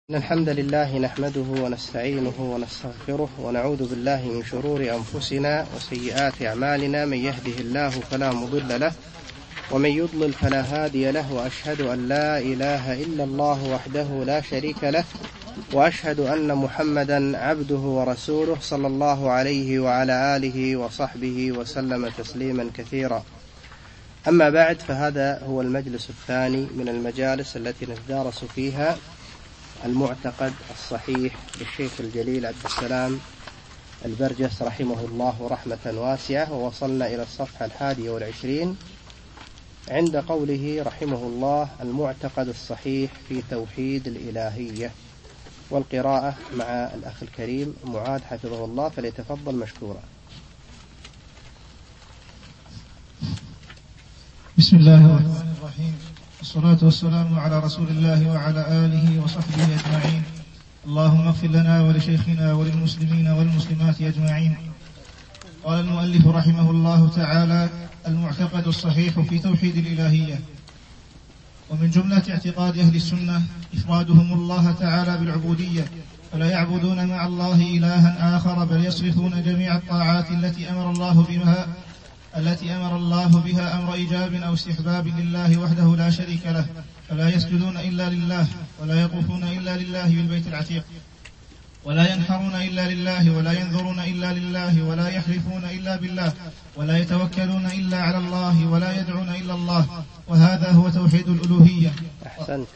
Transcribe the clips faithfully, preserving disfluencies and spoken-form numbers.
إن الحمد لله نحمده ونستعينه ونستغفره ونعوذ بالله من شرور أنفسنا وسيئات أعمالنا. من يهده الله فلا مضل له ومن يضلل فلا هادي له، وأشهد أن لا إله إلا الله وحده لا شريك له، وأشهد أن محمدا عبده ورسوله صلى الله عليه وعلى آله وصحبه وسلم تسليما كثيرا. أما بعد، فهذا هو المجلس الثاني من المجالس التي نتدارس فيها المعتقد الصحيح للشيخ الجليل عبد السلام البرجس رحمه الله رحمة واسعة، ووصلنا إلى الصفحة الحادية والعشرين عند قوله رحمه الله: المعتقد الصحيح في توحيد الإلهية. والقراءة مع الأخ الكريم معاذ حفظه الله، فليتفضل مشكورا. بسم الله الرحمن الرحيم، والصلاة والسلام على رسول الله وعلى آله وصحبه أجمعين. اللهم اغفر لنا ولشيخنا وللمسلمين والمسلمات أجمعين. قال المؤلف رحمه الله تعالى: المعتقد الصحيح في توحيد الإلهية. ومن جملة اعتقاد أهل السنة إفرادهم الله تعالى بالعبودية، فلا يعبدون مع الله إلها آخر، بل يصرفون جميع الطاعات التي أمر الله بها التي أمر الله بها أمر إيجاب أو استحباب لله وحده لا شريك له، فلا يسجدون إلا لله، ولا يطوفون إلا لله بالبيت العتيق، ولا ينحرون إلا لله، ولا ينذرون إلا لله، ولا يحلفون إلا بالله، ولا يتوكلون إلا على الله، ولا يدعون إلا الله. وهذا هو توحيد الألوهية. أحسنت.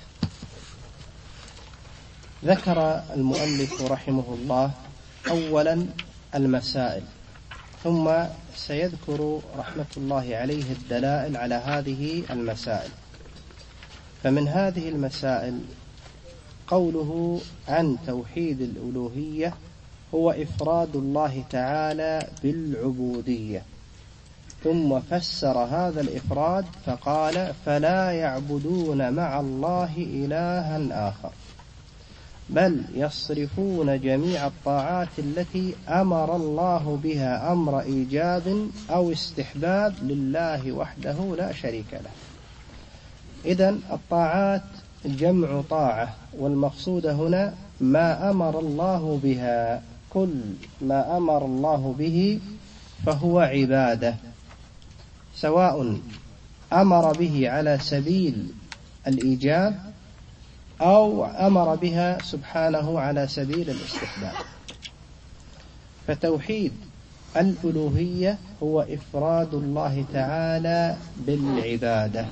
ذكر المؤلف رحمه الله أولا المسائل، ثم سيذكر رحمة الله عليه الدلائل على هذه المسائل. فمن هذه المسائل قوله عن توحيد الألوهية هو إفراد الله تعالى بالعبودية، ثم فسر هذا الإفراد فقال: فلا يعبدون مع الله إلها آخر، بل يصرفون جميع الطاعات التي أمر الله بها أمر إيجاب أو استحباب لله وحده لا شريك له. إذن الطاعات جمع طاعة، والمقصود هنا ما أمر الله بها. كل ما أمر الله به فهو عبادة، سواء أمر به على سبيل الإيجاب أو أمر بها سبحانه على سبيل الاستحباب. فتوحيد الألوهية هو إفراد الله تعالى بالعبادة،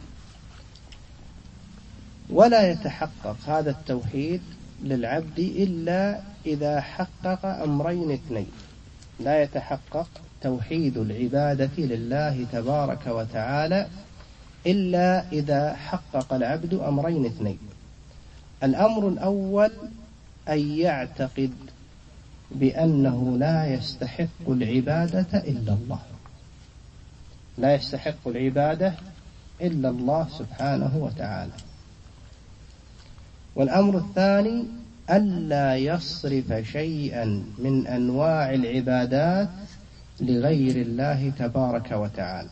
ولا يتحقق هذا التوحيد للعبد إلا إذا حقق أمرين اثنين. لا يتحقق توحيد العبادة لله تبارك وتعالى إلا إذا حقق العبد أمرين اثنين. الأمر الأول أن يعتقد بأنه لا يستحق العبادة إلا الله، لا يستحق العبادة إلا الله سبحانه وتعالى. والأمر الثاني ألا يصرف شيئا من أنواع العبادات لغير الله تبارك وتعالى.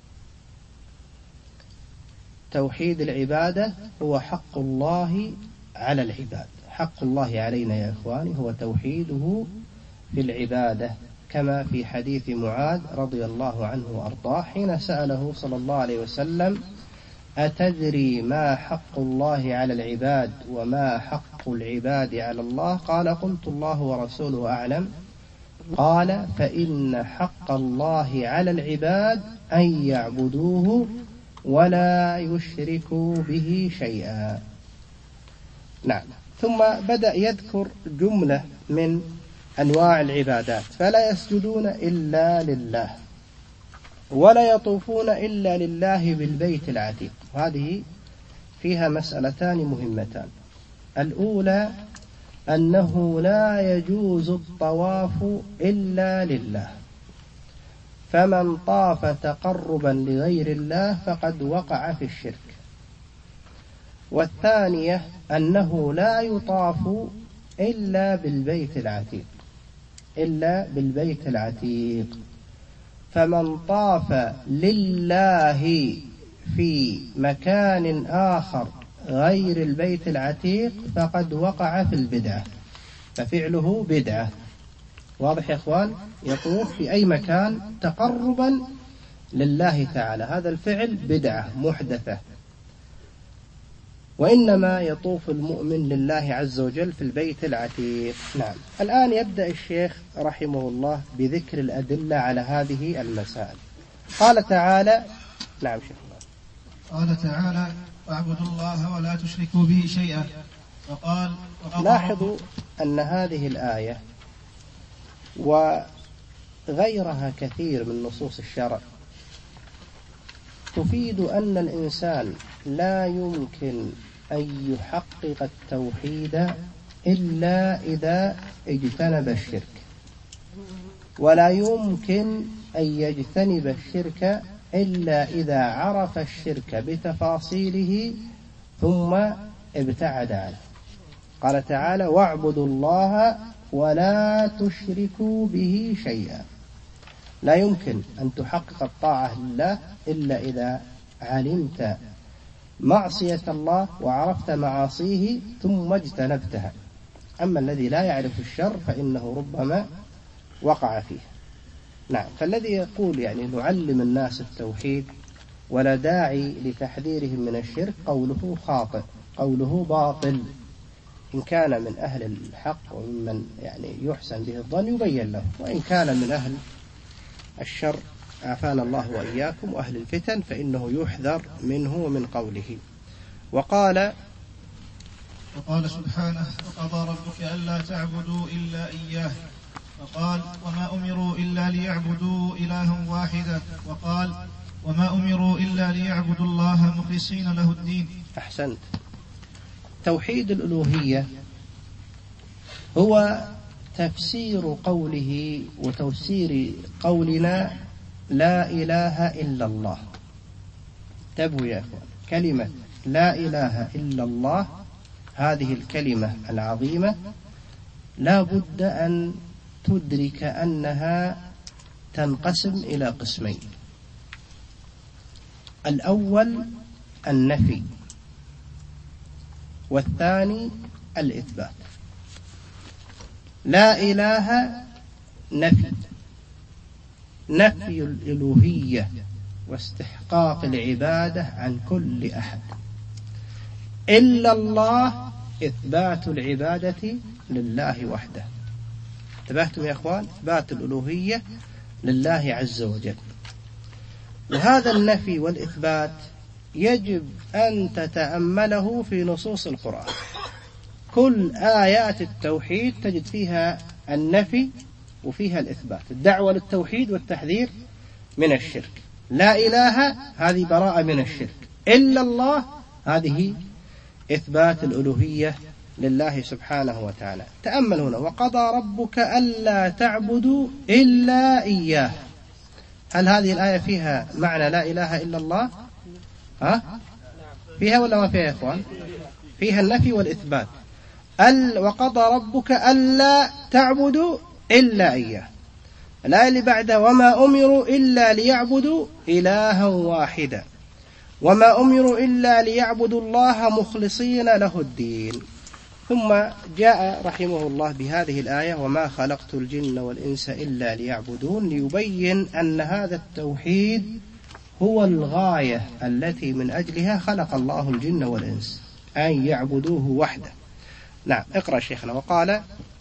توحيد العبادة هو حق الله على العباد. حق الله علينا يا إخواني هو توحيده في العبادة، كما في حديث معاذ رضي الله عنه وأرضاه حين سأله صلى الله عليه وسلم: أتدري ما حق الله على العباد وما حق العباد على الله؟ قال: قلت الله ورسوله أعلم. قال: فإن حق الله على العباد أن يعبدوه ولا يشركوا به شيئا. نعم. ثم بدأ يذكر جملة من أنواع العبادات: فلا يسجدون إلا لله، ولا يطوفون إلا لله بالبيت العتيق. هذه فيها مسألتان مهمتان. الأولى أنه لا يجوز الطواف إلا لله، فمن طاف تقربا لغير الله فقد وقع في الشرك. والثانية أنه لا يطاف إلا بالبيت العتيق إلا بالبيت العتيق فمن طاف لله في مكان آخر غير البيت العتيق فقد وقع في البدعة، ففعله بدعة. واضح يا إخوان؟ يطوف في أي مكان تقربا لله تعالى، هذا الفعل بدعة محدثة. وإنما يطوف المؤمن لله عز وجل في البيت العتيق. نعم. الآن يبدأ الشيخ رحمه الله بذكر الأدلة على هذه المسائل. قال تعالى، نعم شيخ الله. قال تعالى: واعبدوا الله ولا تشركوا به شيئا. وقال: لاحظوا أن هذه الآية وغيرها كثير من نصوص الشرع تفيد أن الإنسان لا يمكن أن يحقق التوحيد إلا إذا اجتنب الشرك، ولا يمكن أن يجتنب الشرك إلا إذا عرف الشرك بتفاصيله ثم ابتعد عنه. قال تعالى: واعبدوا الله ولا تشركوا به شيئا. لا يمكن أن تحقق الطاعة لله إلا إذا علمت معصية الله وعرفت معاصيه ثم اجتنبتها. أما الذي لا يعرف الشر فإنه ربما وقع فيه. نعم. فالذي يقول يعني نعلم الناس التوحيد ولا داعي لتحذيرهم من الشرك قوله خاطئ، قوله باطل. إن كان من أهل الحق وممن يعني يحسن به الظن يبين له، وإن كان من أهل الشر عافانا الله وإياكم وأهل الفتن فإنه يحذر منه ومن قوله. وقال وقال سبحانه: وقضى ربك ألا تعبدوا إلا إياه. وقال: وما أمروا إلا ليعبدوا إلها واحدا. وقال: وما أمروا إلا ليعبدوا الله مخلصين له الدين. أحسنت. توحيد الألوهية هو تفسير قوله وتفسير قولنا لا إله إلا الله. انتبهوا يا أخوان، كلمة لا إله إلا الله هذه الكلمة العظيمة لا بد أن تدرك أنها تنقسم إلى قسمين. الأول النفي، والثاني الإثبات. لا إله نفي، نفي الألوهية واستحقاق العبادة عن كل أحد. إلا الله إثبات العبادة لله وحده. انتبهتم يا أخوان؟ إثبات الألوهية لله عز وجل. وهذا النفي والإثبات يجب أن تتأمله في نصوص القرآن. كل آيات التوحيد تجد فيها النفي وفيها الإثبات، الدعوة للتوحيد والتحذير من الشرك. لا إله هذه براءة من الشرك، إلا الله هذه إثبات الألوهية لله سبحانه وتعالى. تأمل هنا: وقضى ربك ألا تعبدوا إلا إياه. هل هذه الآية فيها معنى لا إله إلا الله؟ ها؟ فيها ولا ما فيها يا إخوان؟ فيها النفي والإثبات. ال وقضى ربك ألا تعبدوا إلا إياه. الآية اللي بعدها: وما أمروا إلا ليعبدوا إلها واحدا. وما أمروا إلا ليعبدوا الله مخلصين له الدين. ثم جاء رحمه الله بهذه الآية: وما خلقت الجن والإنس إلا ليعبدون، ليبين أن هذا التوحيد هو الغاية التي من أجلها خلق الله الجن والإنس، أن يعبدوه وحده. نعم. اقرأ شيخنا. وقال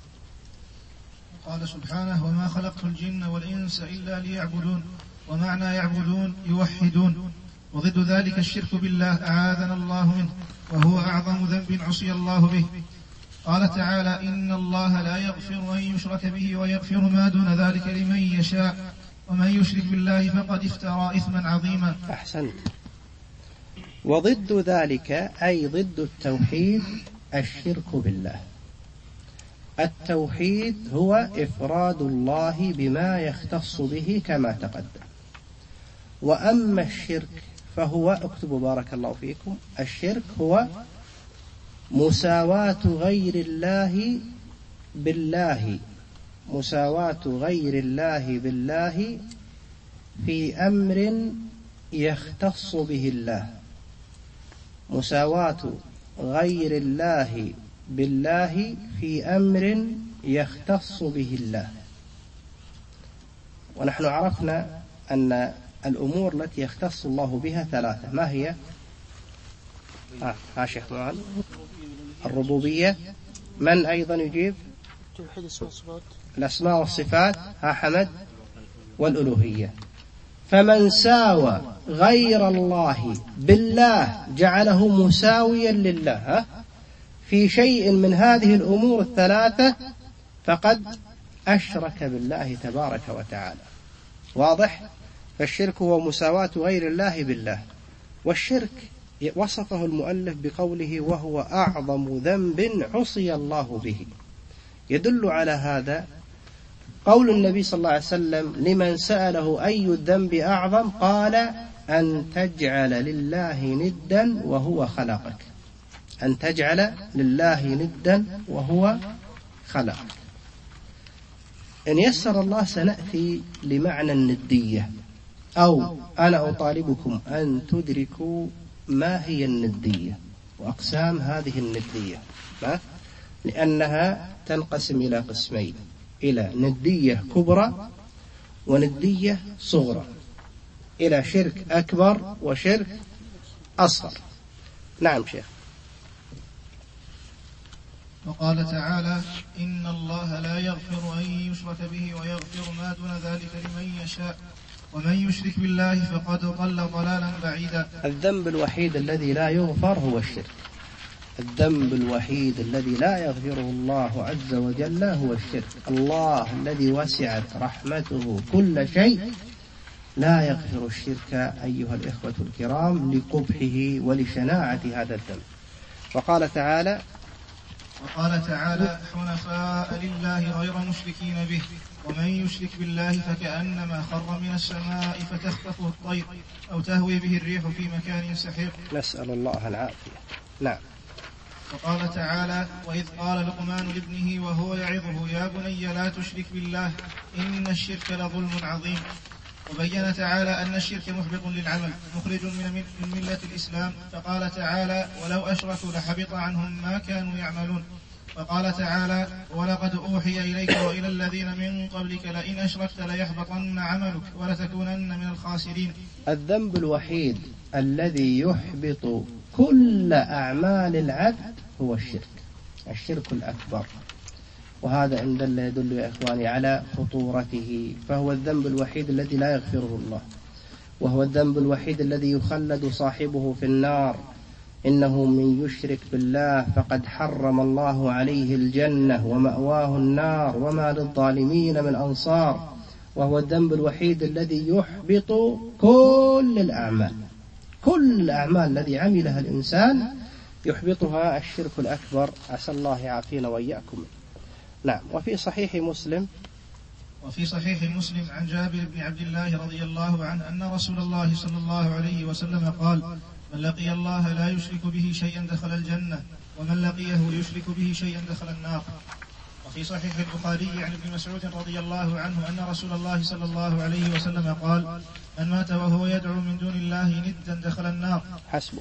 قال سبحانه: وما خلقت الجن والإنس إلا ليعبدون. ومعنى يعبدون يوحدون، وضد ذلك الشرك بالله أعاذنا الله منه، وهو أعظم ذنب عصي الله به. قال تعالى: إن الله لا يغفر أن يشرك به ويغفر ما دون ذلك لمن يشاء، ومن يشرك بالله فقد افترى إثما عظيما. أحسنت. وضد ذلك أي ضد التوحيد الشرك بالله. التوحيد هو إفراد الله بما يختص به كما تقدم. وأما الشرك فهو، اكتبوا بارك الله فيكم، الشرك هو مساواة غير الله بالله، مساواة غير الله بالله في أمر يختص به الله. مساواة غير الله بالله في أمر يختص به الله. ونحن عرفنا أن الأمور التي يختص الله بها ثلاثة. ما هي؟ آه. ها شيخ معاذ. الربوبية. من أيضا يجيب؟ الأسماء والصفات. ها حمد. والألوهية. فمن ساوى غير الله بالله جعله مساويا لله ها؟ في شيء من هذه الأمور الثلاثة فقد أشرك بالله تبارك وتعالى. واضح؟ فالشرك هو مساواة غير الله بالله. والشرك وصفه المؤلف بقوله وهو أعظم ذنب عصي الله به. يدل على هذا قول النبي صلى الله عليه وسلم لمن سأله أي الذنب أعظم قال أن تجعل لله ندا وهو خلقك. أن تجعل لله ندا وهو خلقك. إن يسر الله سنأتي لمعنى الندية، أو أنا أطالبكم أن تدركوا ما هي الندية وأقسام هذه الندية، لأنها تنقسم إلى قسمين: إلى ندية كبرى وندية صغرى، إلى شرك أكبر وشرك أصغر. نعم شيخ. وقال تعالى إن الله لا يغفر أن يشرك به ويغفر ما دون ذلك لمن يشاء ومن يشرك بالله فقد ضل ضلالا بعيدا. الذنب الوحيد الذي لا يغفر هو الشرك. الذنب الوحيد الذي لا يغفره الله عز وجل هو الشرك. الله الذي وسعت رحمته كل شيء لا يغفر الشرك أيها الإخوة الكرام لقبحه ولشناعة هذا الذنب. وقال تعالى وقال تعالى حنفاء لله غير مشركين به ومن يشرك بالله فكأنما خر من السماء فتخطفه الطير أو تهوي به الريح في مكان سحيق. نسأل الله العافية. نعم. وقال تعالى وإذ قال لقمان لابنه وهو يعظه يا بني لا تشرك بالله إن الشرك لظلم عظيم. وبين تعالى أن الشرك محبط للعمل مخرج من ملة الإسلام، فقال تعالى ولو أشركوا لحبط عنهم ما كانوا يعملون. وقال تعالى ولقد أوحي إليك وإلى الذين من قبلك لئن أشركت ليحبطن عملك ولتكونن من الخاسرين. الذنب الوحيد الذي يحبط كل أعمال العبد هو الشرك، الشرك الأكبر. وهذا إن دل يدل يا إخواني على خطورته، فهو الذنب الوحيد الذي لا يغفره الله، وهو الذنب الوحيد الذي يخلد صاحبه في النار. إنه من يشرك بالله فقد حرم الله عليه الجنة ومأواه النار وما للظالمين من أنصار. وهو الذنب الوحيد الذي يحبط كل الأعمال، كل الأعمال الذي عملها الإنسان يحبطها الشرك الأكبر. عسى الله يعافينا وإياكم. نعم. وفي صحيح مسلم وفي صحيح مسلم عن جابر بن عبد الله رضي الله عنه أن رسول الله صلى الله عليه وسلم قال من لقي الله لا يشرك به شيئا دخل الجنة ومن لقيه يشرك به شيئا دخل النار. وفي صحيح البخاري عن ابن مسعود رضي الله عنه أن رسول الله صلى الله عليه وسلم قال من مات وهو يدعو من دون الله ندا دخل النار. حسبه.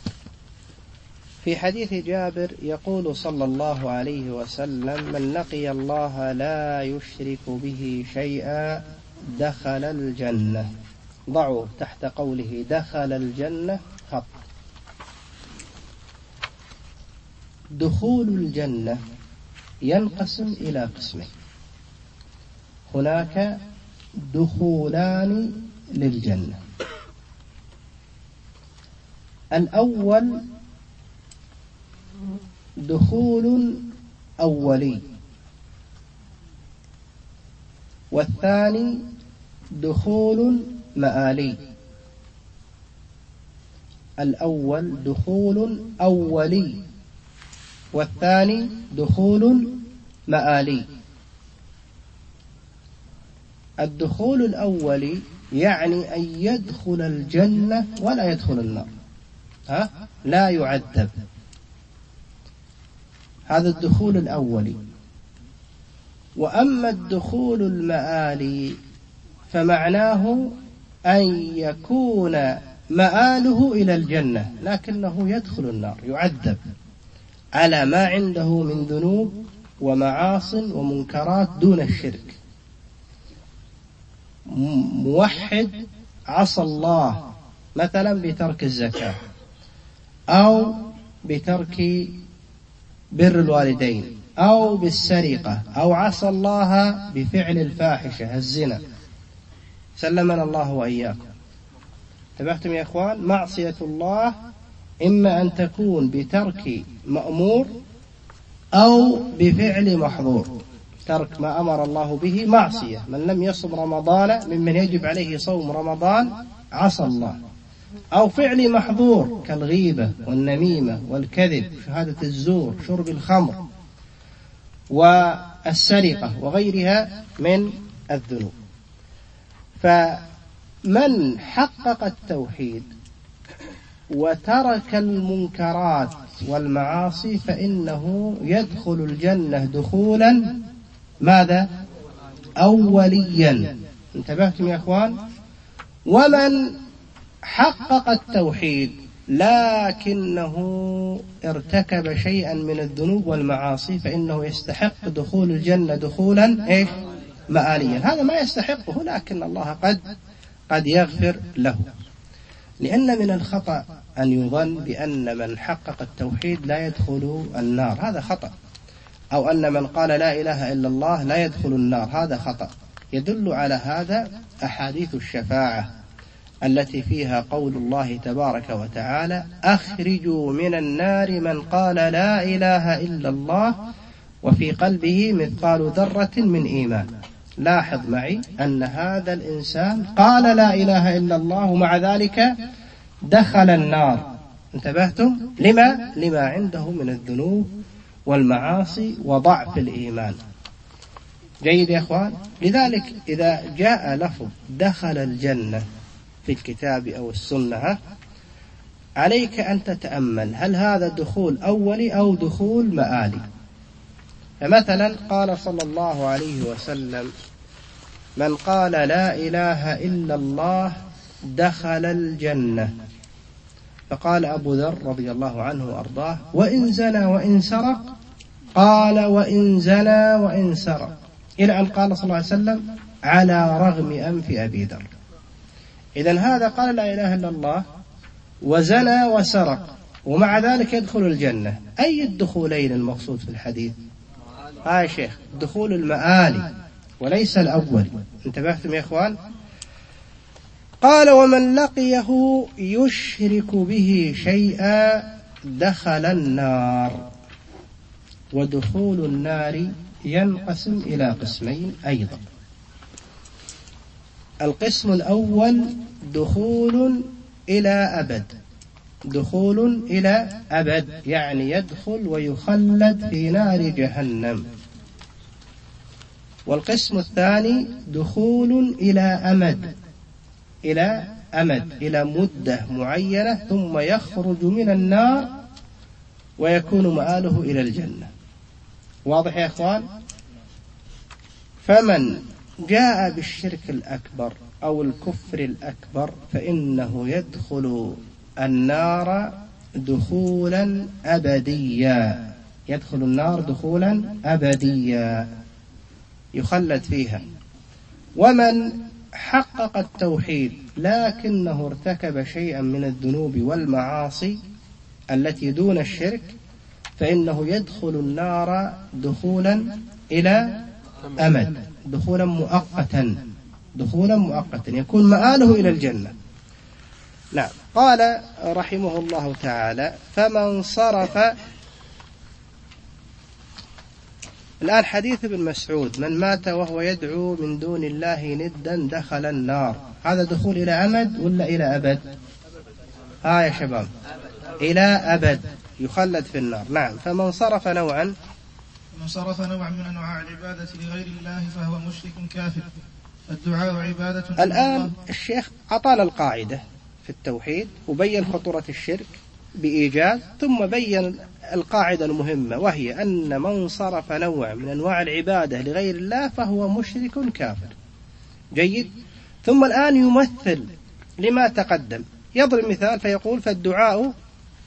في حديث جابر يقول صلى الله عليه وسلم من لقي الله لا يشرك به شيئا دخل الجنة. ضعوا تحت قوله دخل الجنة خط. دخول الجنة ينقسم إلى قسمين: هناك دخولان للجنة. الأول دخول أولي، والثاني دخول مآلي. الأول دخول أولي والثاني دخول مآلي. الدخول الأولي يعني أن يدخل الجنة ولا يدخل النار، ها؟ لا يعذب. هذا الدخول الأولي. وأما الدخول المآلي فمعناه أن يكون مآله إلى الجنة لكنه يدخل النار، يعذب. على ما عنده من ذنوب ومعاصٍ ومنكرات دون الشرك. موحد عصى الله مثلا بترك الزكاة أو بترك بر الوالدين أو بالسرقة، أو عصى الله بفعل الفاحشة الزنا، سلمنا الله وإياكم. انتبهتم يا إخوان؟ معصية الله إما أن تكون بترك مأمور أو بفعل محظور. ترك ما أمر الله به معصية، من لم يصم رمضان ممن يجب عليه صوم رمضان عصى الله. أو فعل محظور كالغيبة والنميمة والكذب، شهادة الزور، شرب الخمر والسرقة وغيرها من الذنوب. فمن حقق التوحيد وترك المنكرات والمعاصي فإنه يدخل الجنة دخولا ماذا؟ أوليا. انتبهتم يا أخوان؟ ومن حقق التوحيد لكنه ارتكب شيئا من الذنوب والمعاصي فإنه يستحق دخول الجنة دخولا إيش؟ مآليا. هذا ما يستحقه، لكن الله قد قد يغفر له. لأن من الخطأ أن يظن بأن من حقق التوحيد لا يدخل النار، هذا خطأ. أو أن من قال لا إله إلا الله لا يدخل النار، هذا خطأ. يدل على هذا أحاديث الشفاعة التي فيها قول الله تبارك وتعالى: أخرجوا من النار من قال لا إله إلا الله وفي قلبه مثقال ذرة من إيمان. لاحظ معي أن هذا الإنسان قال لا إله إلا الله ومع ذلك دخل النار. انتبهتم؟ لما؟ لما عنده من الذنوب والمعاصي وضعف الإيمان. جيد يا أخوان؟ لذلك إذا جاء لفظ دخل الجنة في الكتاب أو السنة عليك أن تتأمل هل هذا دخول أولي أو دخول مآلي. فمثلا قال صلى الله عليه وسلم: من قال لا إله إلا الله دخل الجنة. فقال أبو ذر رضي الله عنه وأرضاه: وإن زنى وإن سرق؟ قال: وإن زنى وإن سرق، إلى أن قال صلى الله عليه وسلم: على رغم أنف أبي ذر. إذن هذا قال لا إله إلا الله وزنى وسرق ومع ذلك يدخل الجنة. أي الدخولين المقصود في الحديث؟ ها يا شيخ، دخول المآلي وليس الأول. انتبهتم يا إخوان؟ قال: ومن لقيه يشرك به شيئا دخل النار. ودخول النار ينقسم إلى قسمين أيضا. القسم الأول دخول إلى أبد، دخول إلى أبد يعني يدخل ويخلد في نار جهنم. والقسم الثاني دخول إلى أمد، إلى أمد إلى مدة معينة ثم يخرج من النار ويكون مآله إلى الجنة. واضح يا أخوان؟ فمن جاء بالشرك الأكبر أو الكفر الأكبر فإنه يدخل النار دخولا أبديا، يدخل النار دخولا أبديا يخلد فيها. ومن حقق التوحيد لكنه ارتكب شيئا من الذنوب والمعاصي التي دون الشرك فإنه يدخل النار دخولا إلى أمد، دخولا مؤقتا، دخولا مؤقتا يكون مآله إلى الجنة. نعم. قال رحمه الله تعالى: فمن صرف. الآن حديث ابن مسعود: من مات وهو يدعو من دون الله ندا دخل النار. هذا دخول إلى أمد ولا إلى أبد؟ ها يا شباب، إلى أبد، يخلد في النار. نعم. فمن صرف نوعا من صرف نوعا من أنواع العبادة لغير الله فهو مشرك كافر. الدعاء عبادة. الآن الشيخ أعطانا القاعدة في التوحيد وبين خطورة الشرك بإيجاز، ثم بين القاعدة المهمة وهي أن من صرف نوع من أنواع العبادة لغير الله فهو مشرك كافر. جيد. ثم الآن يمثل لما تقدم، يضرب مثال فيقول: فالدعاء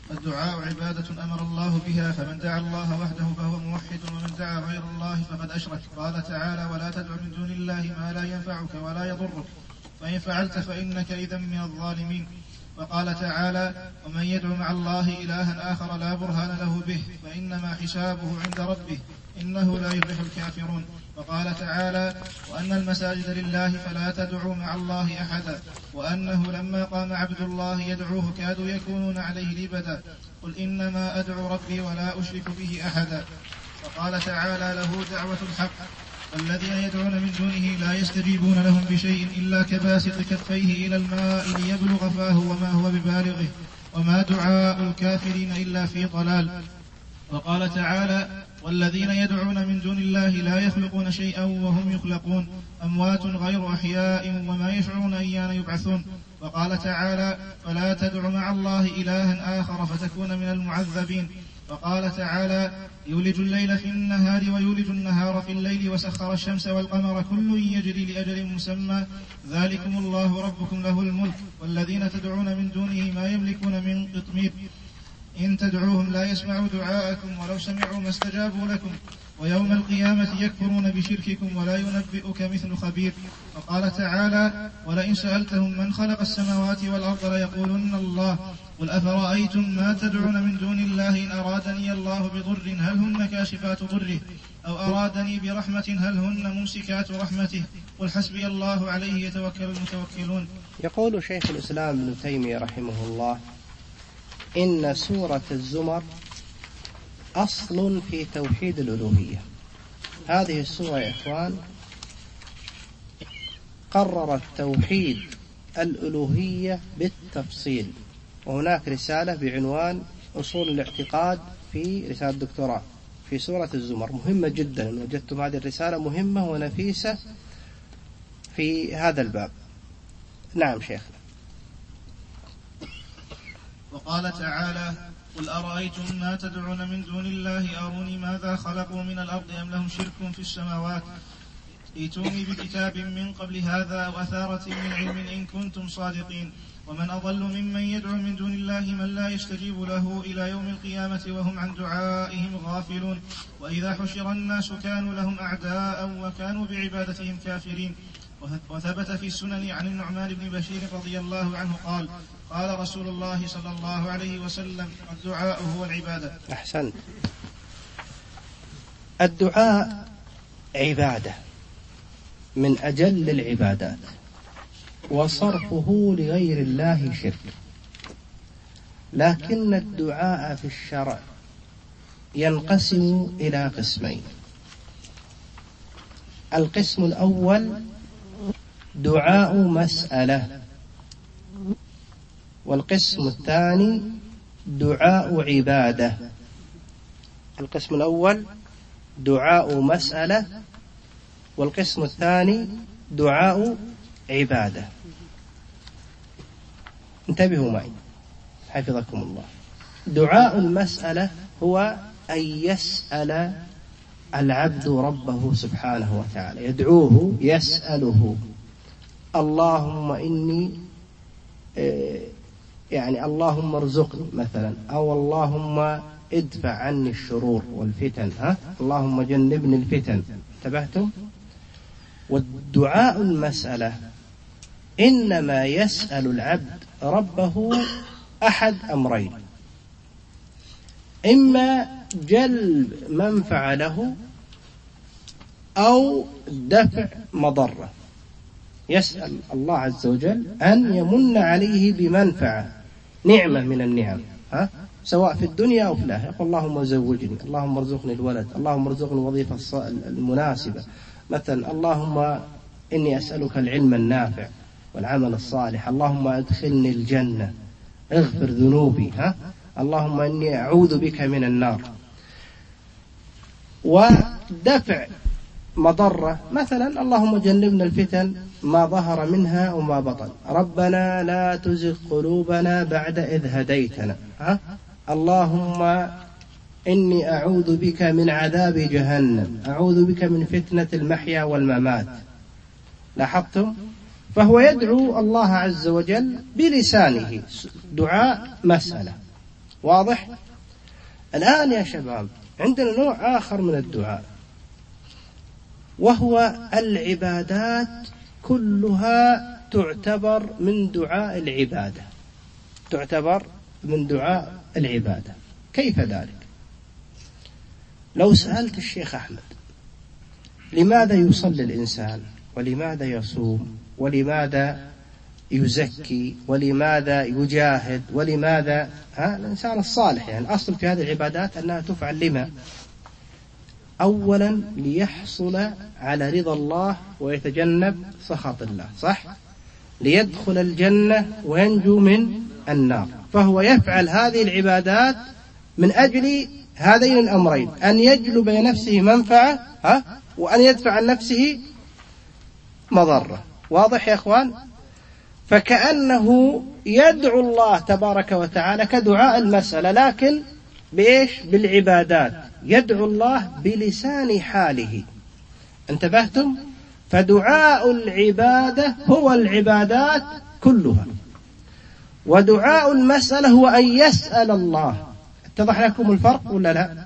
الدعاء عبادة أمر الله بها، فمن دعا الله وحده فهو موحد، ومن دعا غير الله فقد أشرك. قال تعالى: ولا تدع من دون الله ما لا ينفعك ولا يضرك، فإن فعلت فإنك إذا من الظالمين. وقال تعالى: ومن يدع مع الله إلها آخر لا برهان له به فإنما حسابه عند ربه إنه لا يفلح الكافرون. وقال تعالى: وأن المساجد لله فلا تدعوا مع الله أحدا، وأنه لما قام عبد الله يدعوه كادوا يكونون عليه لبدا، قل إنما أدعو ربي ولا أشرك به أحدا. وقال تعالى: له دعوة الحق، والذين يدعون من دونه لا يستجيبون لهم بشيء إلا كباسط كفيه إلى الماء ليبلغ فاه وما هو ببالغه، وما دعاء الكافرين إلا في ضلال. وقال تعالى: والذين يدعون من دون الله لا يخلقون شيئا وهم يخلقون، أموات غير أحياء وما يشعرون أيان يبعثون. وقال تعالى: فلا تدع مع الله إلها آخر فتكون من المعذبين. وقال تعالى: يولج الليل في النهار ويولج النهار في الليل وسخر الشمس والقمر كل يجري لأجل مسمى ذلكم الله ربكم له الملك والذين تدعون من دونه ما يملكون من قطمير إن تدعوهم لا يسمعوا دعاءكم ولو سمعوا ما استجابوا لكم ويوم القيامة يكفرون بشرككم ولا ينبئك مثل خبير. وقال تعالى: ولئن سألتهم من خلق السماوات والأرض ليقولن الله قل أفرأيتم ما تدعون من دون الله إن أرادني الله بضر هل هن كاشفات ضره أو أرادني برحمة هل هن ممسكات رحمته قل حسبي الله عليه يتوكل المتوكلون. يقول شيخ الإسلام ابن تيمية رحمه الله: إن سورة الزمر أصل في توحيد الألوهية. هذه السورة يا إخوان قررت توحيد الألوهية بالتفصيل، وهناك رسالة بعنوان أصول الاعتقاد في رسالة دكتوراه في سورة الزمر مهمة جدا، وجدتم هذه الرسالة مهمة ونفيسة في هذا الباب. نعم شيخنا. وقال تعالى: قل أرأيتم ما تدعون من دون الله أروني ماذا خلقوا من الأرض أم لهم شرك في السماوات ائتوني بكتاب من قبل هذا أو أثارة من علم إن كنتم صادقين. ومن أضل ممن يدعو من دون الله من لا يستجيب له إلى يوم القيامة وهم عن دعائهم غافلون. وإذا حشر الناس كانوا لهم أعداء وكانوا بعبادتهم كافرين. وثبت في السنن عن النعمان بن بشير رضي الله عنه قال: قال رسول الله صلى الله عليه وسلم: الدعاء هو العبادة. أحسنت. الدعاء عبادة من أجل العبادات، وصرفه لغير الله شرك. لكن الدعاء في الشرع ينقسم إلى قسمين: القسم الأول دعاء مسألة، والقسم الثاني دعاء عبادة. القسم الأول دعاء مسألة، والقسم الثاني دعاء عبادة. انتبهوا معي حفظكم الله. دعاء المسألة هو أن يسأل العبد ربه سبحانه وتعالى، يدعوه يسأله: اللهم إني يعني اللهم ارزقني مثلا، أو اللهم ادفع عني الشرور والفتن، ها اللهم جنبني الفتن. انتبهتم؟ والدعاء المسألة إنما يسأل العبد ربه أحد أمرين: إما جلب منفعة له أو دفع مضرة. يسأل الله عز وجل أن يمن عليه بمنفعة، نعمة من النعم، ها سواء في الدنيا أو في الآخرة. يقول: اللهم زوجني، اللهم ارزقني الولد، اللهم ارزقني الوظيفة المناسبة مثلا، اللهم إني أسألك العلم النافع والعمل الصالح، اللهم أدخلني الجنة، اغفر ذنوبي، ها اللهم إني أعوذ بك من النار. ودفع مضرة مثلا: اللهم جنبنا الفتن ما ظهر منها وما بطن، ربنا لا تزغ قلوبنا بعد إذ هديتنا، ها اللهم إني أعوذ بك من عذاب جهنم، أعوذ بك من فتنة المحيا والممات. لاحظتم؟ فهو يدعو الله عز وجل بلسانه، دعاء مسألة. واضح؟ الآن يا شباب عندنا نوع آخر من الدعاء، وهو العبادات كلها تعتبر من دعاء العبادة، تعتبر من دعاء العبادة. كيف ذلك؟ لو سألت الشيخ أحمد لماذا يصلي الإنسان، ولماذا يصوم، ولماذا يزكي، ولماذا يجاهد، ولماذا ها الإنسان الصالح، يعني الأصل في هذه العبادات أنها تفعل لما؟ أولا ليحصل على رضا الله ويتجنب سخط الله، صح؟ ليدخل الجنة وينجو من النار. فهو يفعل هذه العبادات من أجل هذين الأمرين، أن يجلب لنفسه منفعة ها وأن يدفع عن نفسه مضرة. واضح يا أخوان؟ فكأنه يدعو الله تبارك وتعالى كدعاء المسألة، لكن بإيش؟ بالعبادات، يدعو الله بلسان حاله. انتبهتم؟ فدعاء العبادة هو العبادات كلها، ودعاء المسألة هو أن يسأل الله. اتضح لكم الفرق ولا لا؟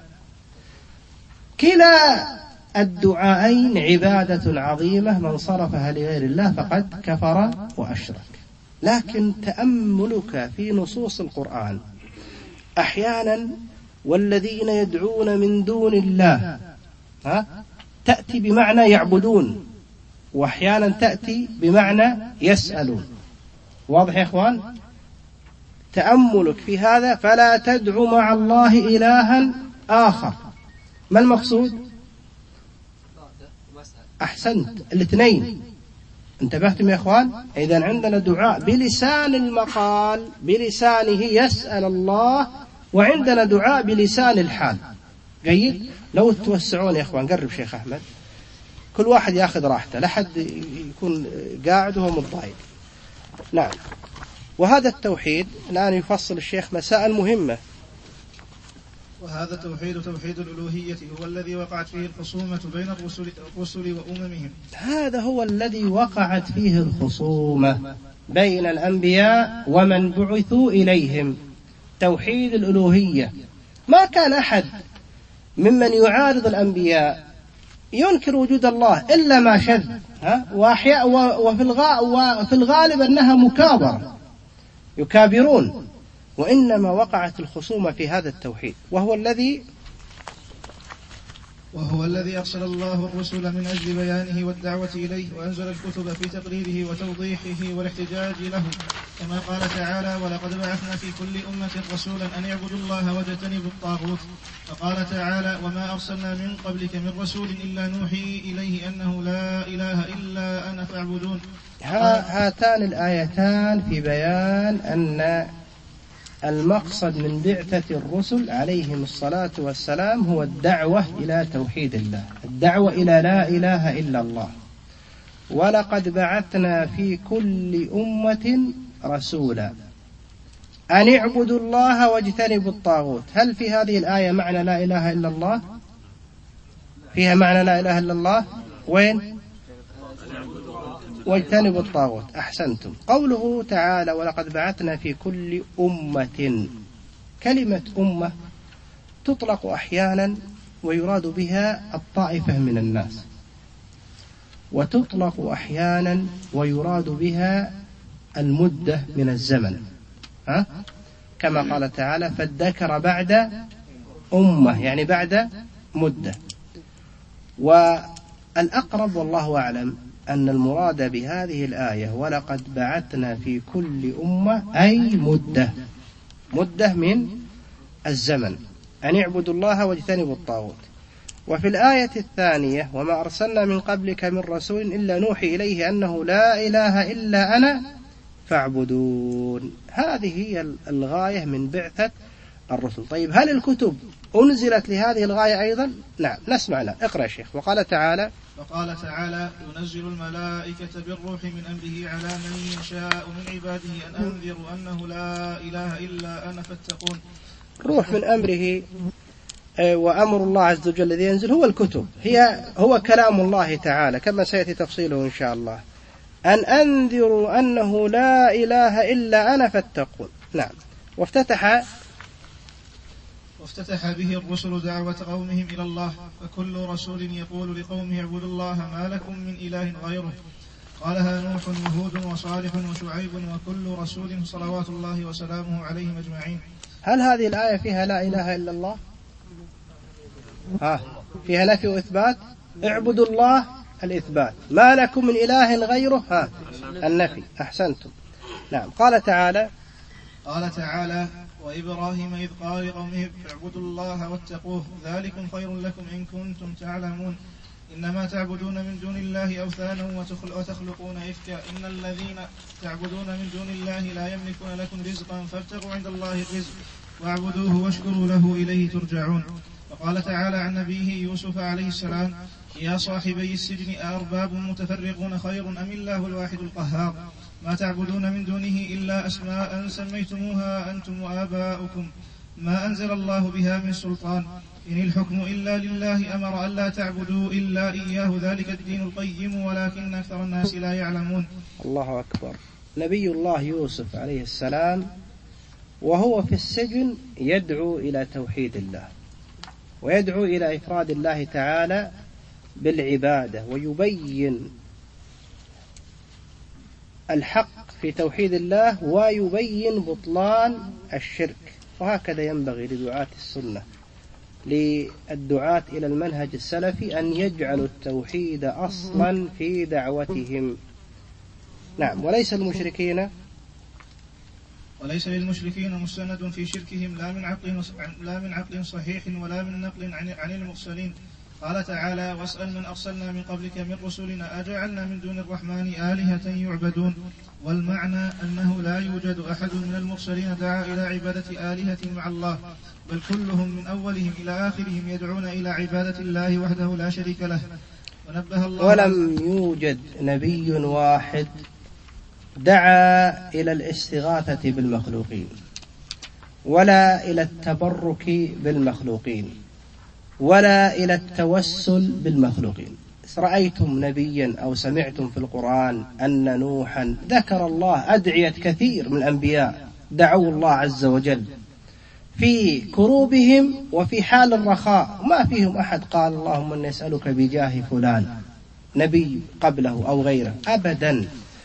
كلا الدعاءين عبادة عظيمة، من صرفها لغير الله فقد كفر وأشرك. لكن تأملك في نصوص القرآن أحيانا والذين يدعون من دون الله ها تأتي بمعنى يعبدون، وأحيانا تأتي بمعنى يسألون. واضح يا إخوان؟ تأملك في هذا، فلا تدعو مع الله إلها آخر. ما المقصود؟ أحسنت، الاثنين. انتبهتم يا إخوان؟ إذن عندنا دعاء بلسان المقال، بلسانه يسأل الله، وعندنا دعاء بلسان الحال. جيد؟ لو توسعون يا إخوان، قرب شيخ أحمد، كل واحد يأخذ راحته، لا حد يكون قاعد وهو متضايق. نعم. وهذا التوحيد الآن يفصل الشيخ مسائل مهمة. وهذا التوحيد توحيد الألوهية هو الذي وقعت فيه الخصومة بين الرسل, الرسل وأممهم. هذا هو الذي وقعت فيه الخصومة بين الأنبياء ومن بعثوا إليهم، توحيد الألوهية. ما كان أحد ممن يعارض الأنبياء ينكر وجود الله إلا ما شذ، ها؟ وأحياء وفي, وفي الغالب أنها مكابرة، يكابرون. وإنما وقعت الخصومة في هذا التوحيد، وهو الذي وهو الذي أرسل الله الرسل من أجل بيانه والدعوة إليه، وأنزل الكتب في تقريره وتوضيحه والاحتجاج له، كما قال تعالى: ولقد بعثنا في كل أمة رسولا أن يعبدوا الله واجتنبوا الطاغوت. فقال تعالى: وما أرسلنا من قبلك من رسول إلا نوحي إليه أنه لا إله إلا أنا فاعبدون. هاتان الآيتان في بيان أن المقصد من بعثة الرسل عليهم الصلاة والسلام هو الدعوة إلى توحيد الله، الدعوة إلى لا إله إلا الله. ولقد بعثنا في كل أمة رسولا أن اعبدوا الله واجتنبوا الطاغوت. هل في هذه الآية معنى لا إله إلا الله؟ فيها معنى لا إله إلا الله؟ وين؟ واجتنبوا الطاغوت. أحسنتم. قوله تعالى: ولقد بعثنا في كل أمة، كلمة أمة تطلق أحيانا ويراد بها الطائفة من الناس، وتطلق أحيانا ويراد بها المدة من الزمن، ها؟ كما قال تعالى: فادكر بعد أمة، يعني بعد مدة. والأقرب والله أعلم أن المراد بهذه الآية ولقد بعثنا في كل أمة أي مدة، مدة من الزمن، أن اعبدوا الله واجتنبوا الطاغوت. وفي الآية الثانية: وما أرسلنا من قبلك من رسول إلا نوحي إليه أنه لا إله إلا أنا فاعبدون. هذه هي الغاية من بعثة الرسل. طيب، هل الكتب أنزلت لهذه الغاية أيضا؟ نعم، نسمع. لا، اقرأ يا شيخ. وقال تعالى: وقال تعالى: ينزل الملائكة بالروح من أمره على من يشاء من عباده أن أنذروا أنه لا إله إلا أنا فاتقون. روح من أمره، وأمر الله عز وجل الذي ينزل هو الكتب، هي هو كلام الله تعالى كما سيأتي تفصيله إن شاء الله. أن أنذروا أنه لا إله إلا أنا فاتقون. نعم. وافتتح وافتتح به الرسل دعوة قومهم إلى الله، فكل رسول يقول لقومه اعبدوا الله ما لكم من إله غيره، قالها نوح وهود وصالح وشعيب وكل رسول صلوات الله وسلامه عليهم أجمعين. هل هذه الآية فيها لا إله إلا الله؟ ها فيها نفي وإثبات. اعبدوا الله الإثبات، ما لكم من إله غيره ها النفي. أحسنتم. نعم. قال تعالى قال تعالى وإبراهيم إذ قال لقومه اعبدوا الله واتقوه ذلكم خير لكم إن كنتم تعلمون إنما تعبدون من دون الله أوثانا وتخلقون إفكا إن الذين تعبدون من دون الله لا يملكون لكم رزقا فابتغوا عند الله الرزق واعبدوه واشكروا له إليه ترجعون. وقال تعالى عن نبيه يوسف عليه السلام يا صاحبي السجن أأرباب متفرقون خير أم الله الواحد القهار ما تعبدون من دونه إلا أسماء سميتموها أنتم وآباؤكم ما أنزل الله بها من سلطان إن الحكم إلا لله أمر ألا تعبدوا إلا إياه ذلك الدين القيم ولكن أكثر الناس لا يعلمون. الله أكبر. نبي الله يوسف عليه السلام وهو في السجن يدعو إلى توحيد الله ويدعو إلى إفراد الله تعالى بالعبادة ويبين الحق في توحيد الله ويبين بطلان الشرك. وهكذا ينبغي لدعاة السنة للدعاة إلى المنهج السلفي أن يجعلوا التوحيد أصلا في دعوتهم. نعم. وليس المشركين وليس للمشركين مستند في شركهم لا من عقل لا من عقل صحيح ولا من نقل عن عن المرسلين. قال تعالى واسأل من أرسلنا من قبلك من رسلنا أجعلنا من دون الرحمن آلهة يعبدون. والمعنى أنه لا يوجد أحد من المرسلين دعا إلى عبادة آلهة مع الله بل كلهم من أولهم إلى آخرهم يدعون إلى عبادة الله وحده لا شريك له. ونبه الله ولم يوجد نبي واحد دعا إلى الاستغاثة بالمخلوقين ولا إلى التبرك بالمخلوقين ولا إلى التوسل بالمخلوقين. رأيتم نبيا أو سمعتم في القرآن أن نوحا ذكر الله أدعية كثير من الأنبياء دعوا الله عز وجل في كروبهم وفي حال الرخاء ما فيهم أحد قال اللهم إني أسألك بجاه فلان نبي قبله أو غيره أبدا.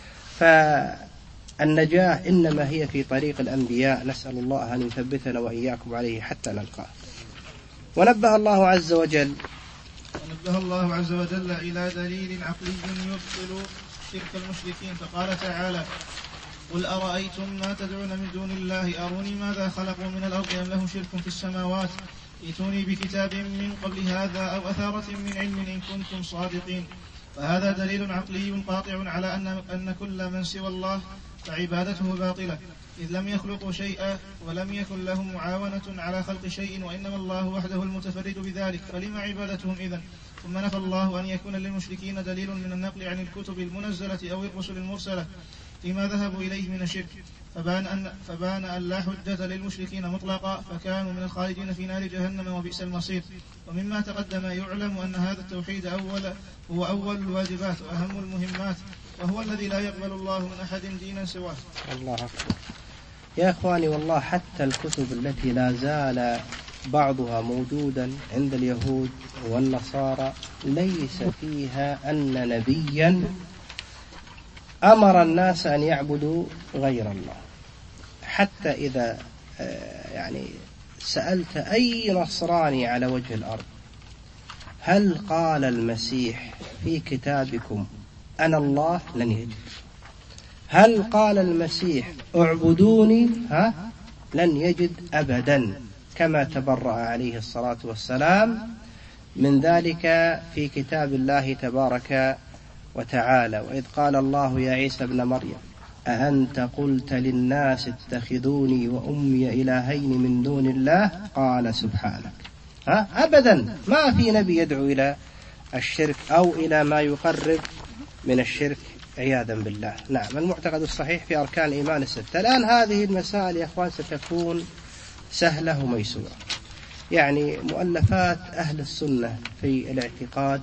فالنجاة إنما هي في طريق الأنبياء. نسأل الله أن يثبتنا وإياكم عليه حتى نلقاه. ونبه الله عز وجل ونبه الله عز وجل إلى دليل عقلي يبطل شرك المشركين فقال تعالى قل أرأيتم ما تدعون من دون الله أروني ماذا خلقوا من الأرض أم لهم شرك في السماوات ائتوني بكتاب من قبل هذا أو أثارة من علم إن كنتم صادقين. فهذا دليل عقلي قاطع على أن, أن كل من سوى الله فعبادته باطلة إذ لم يخلقوا شيئا ولم يكن لهم معاونة على خلق شيء وإنما الله وحده المتفرد بذلك فلما عبادتهم إذن. ثم نفى الله أن يكون للمشركين دليل من النقل عن الكتب المنزلة أو الرسل المرسلة فيما ذهبوا إليه من الشرك فبان أن, فبان أن لا حجة للمشركين مطلقا فكانوا من الخالدين في نار جهنم وبئس المصير. ومما تقدم يعلم أن هذا التوحيد أول هو أول الواجبات وأهم المهمات وهو الذي لا يقبل الله من أحد دينا سواه. الله أكبر. يا إخواني والله حتى الكتب التي لا زال بعضها موجودا عند اليهود والنصارى ليس فيها أن نبيا أمر الناس أن يعبدوا غير الله. حتى إذا يعني سألت أي نصراني على وجه الأرض هل قال المسيح في كتابكم أنا الله لن يجد. هل قال المسيح اعبدوني ها لن يجد أبدا كما تبرأ عليه الصلاة والسلام من ذلك في كتاب الله تبارك وتعالى. وإذ قال الله يا عيسى ابن مريم أأنت قلت للناس اتخذوني وأمي إلهين من دون الله قال سبحانك. ها أبدا ما في نبي يدعو إلى الشرك أو إلى ما يقرب من الشرك عياذا بالله. نعم. المعتقد الصحيح في أركان الإيمان الستة. الآن هذه المسائل يا أخوان ستكون سهلة وميسورة. يعني مؤلفات أهل السنة في الاعتقاد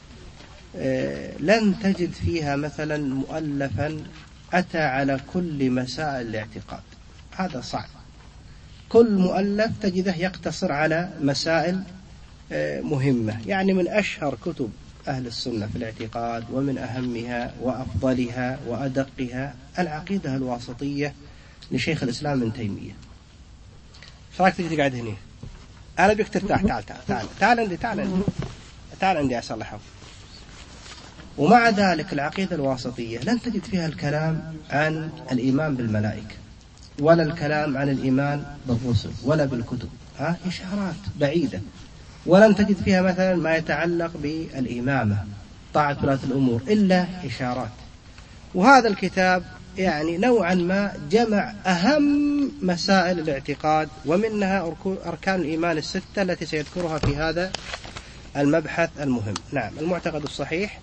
لن تجد فيها مثلا مؤلفا أتى على كل مسائل الاعتقاد. هذا صعب. كل مؤلف تجده يقتصر على مسائل مهمة. يعني من أشهر كتب أهل السنة في الاعتقاد ومن أهمها وأفضلها وأدقها العقيدة الواسطية لشيخ الإسلام ابن تيمية. فراك تجي تقعد هنا، أنا بيك ترتاح. تعال تعال تعال تعال عندي تعال عندي تعال عندي أصلحه. ومع ذلك العقيدة الواسطية لن تجد فيها الكلام عن الإيمان بالملائكة ولا الكلام عن الإيمان بالرسل ولا بالكتب، ها إشارات بعيدة. ولن تجد فيها مثلا ما يتعلق بالإمامة طاعة ولاة الأمور إلا إشارات. وهذا الكتاب يعني نوعا ما جمع أهم مسائل الاعتقاد، ومنها أركان الإيمان الستة التي سيذكرها في هذا المبحث المهم. نعم. المعتقد الصحيح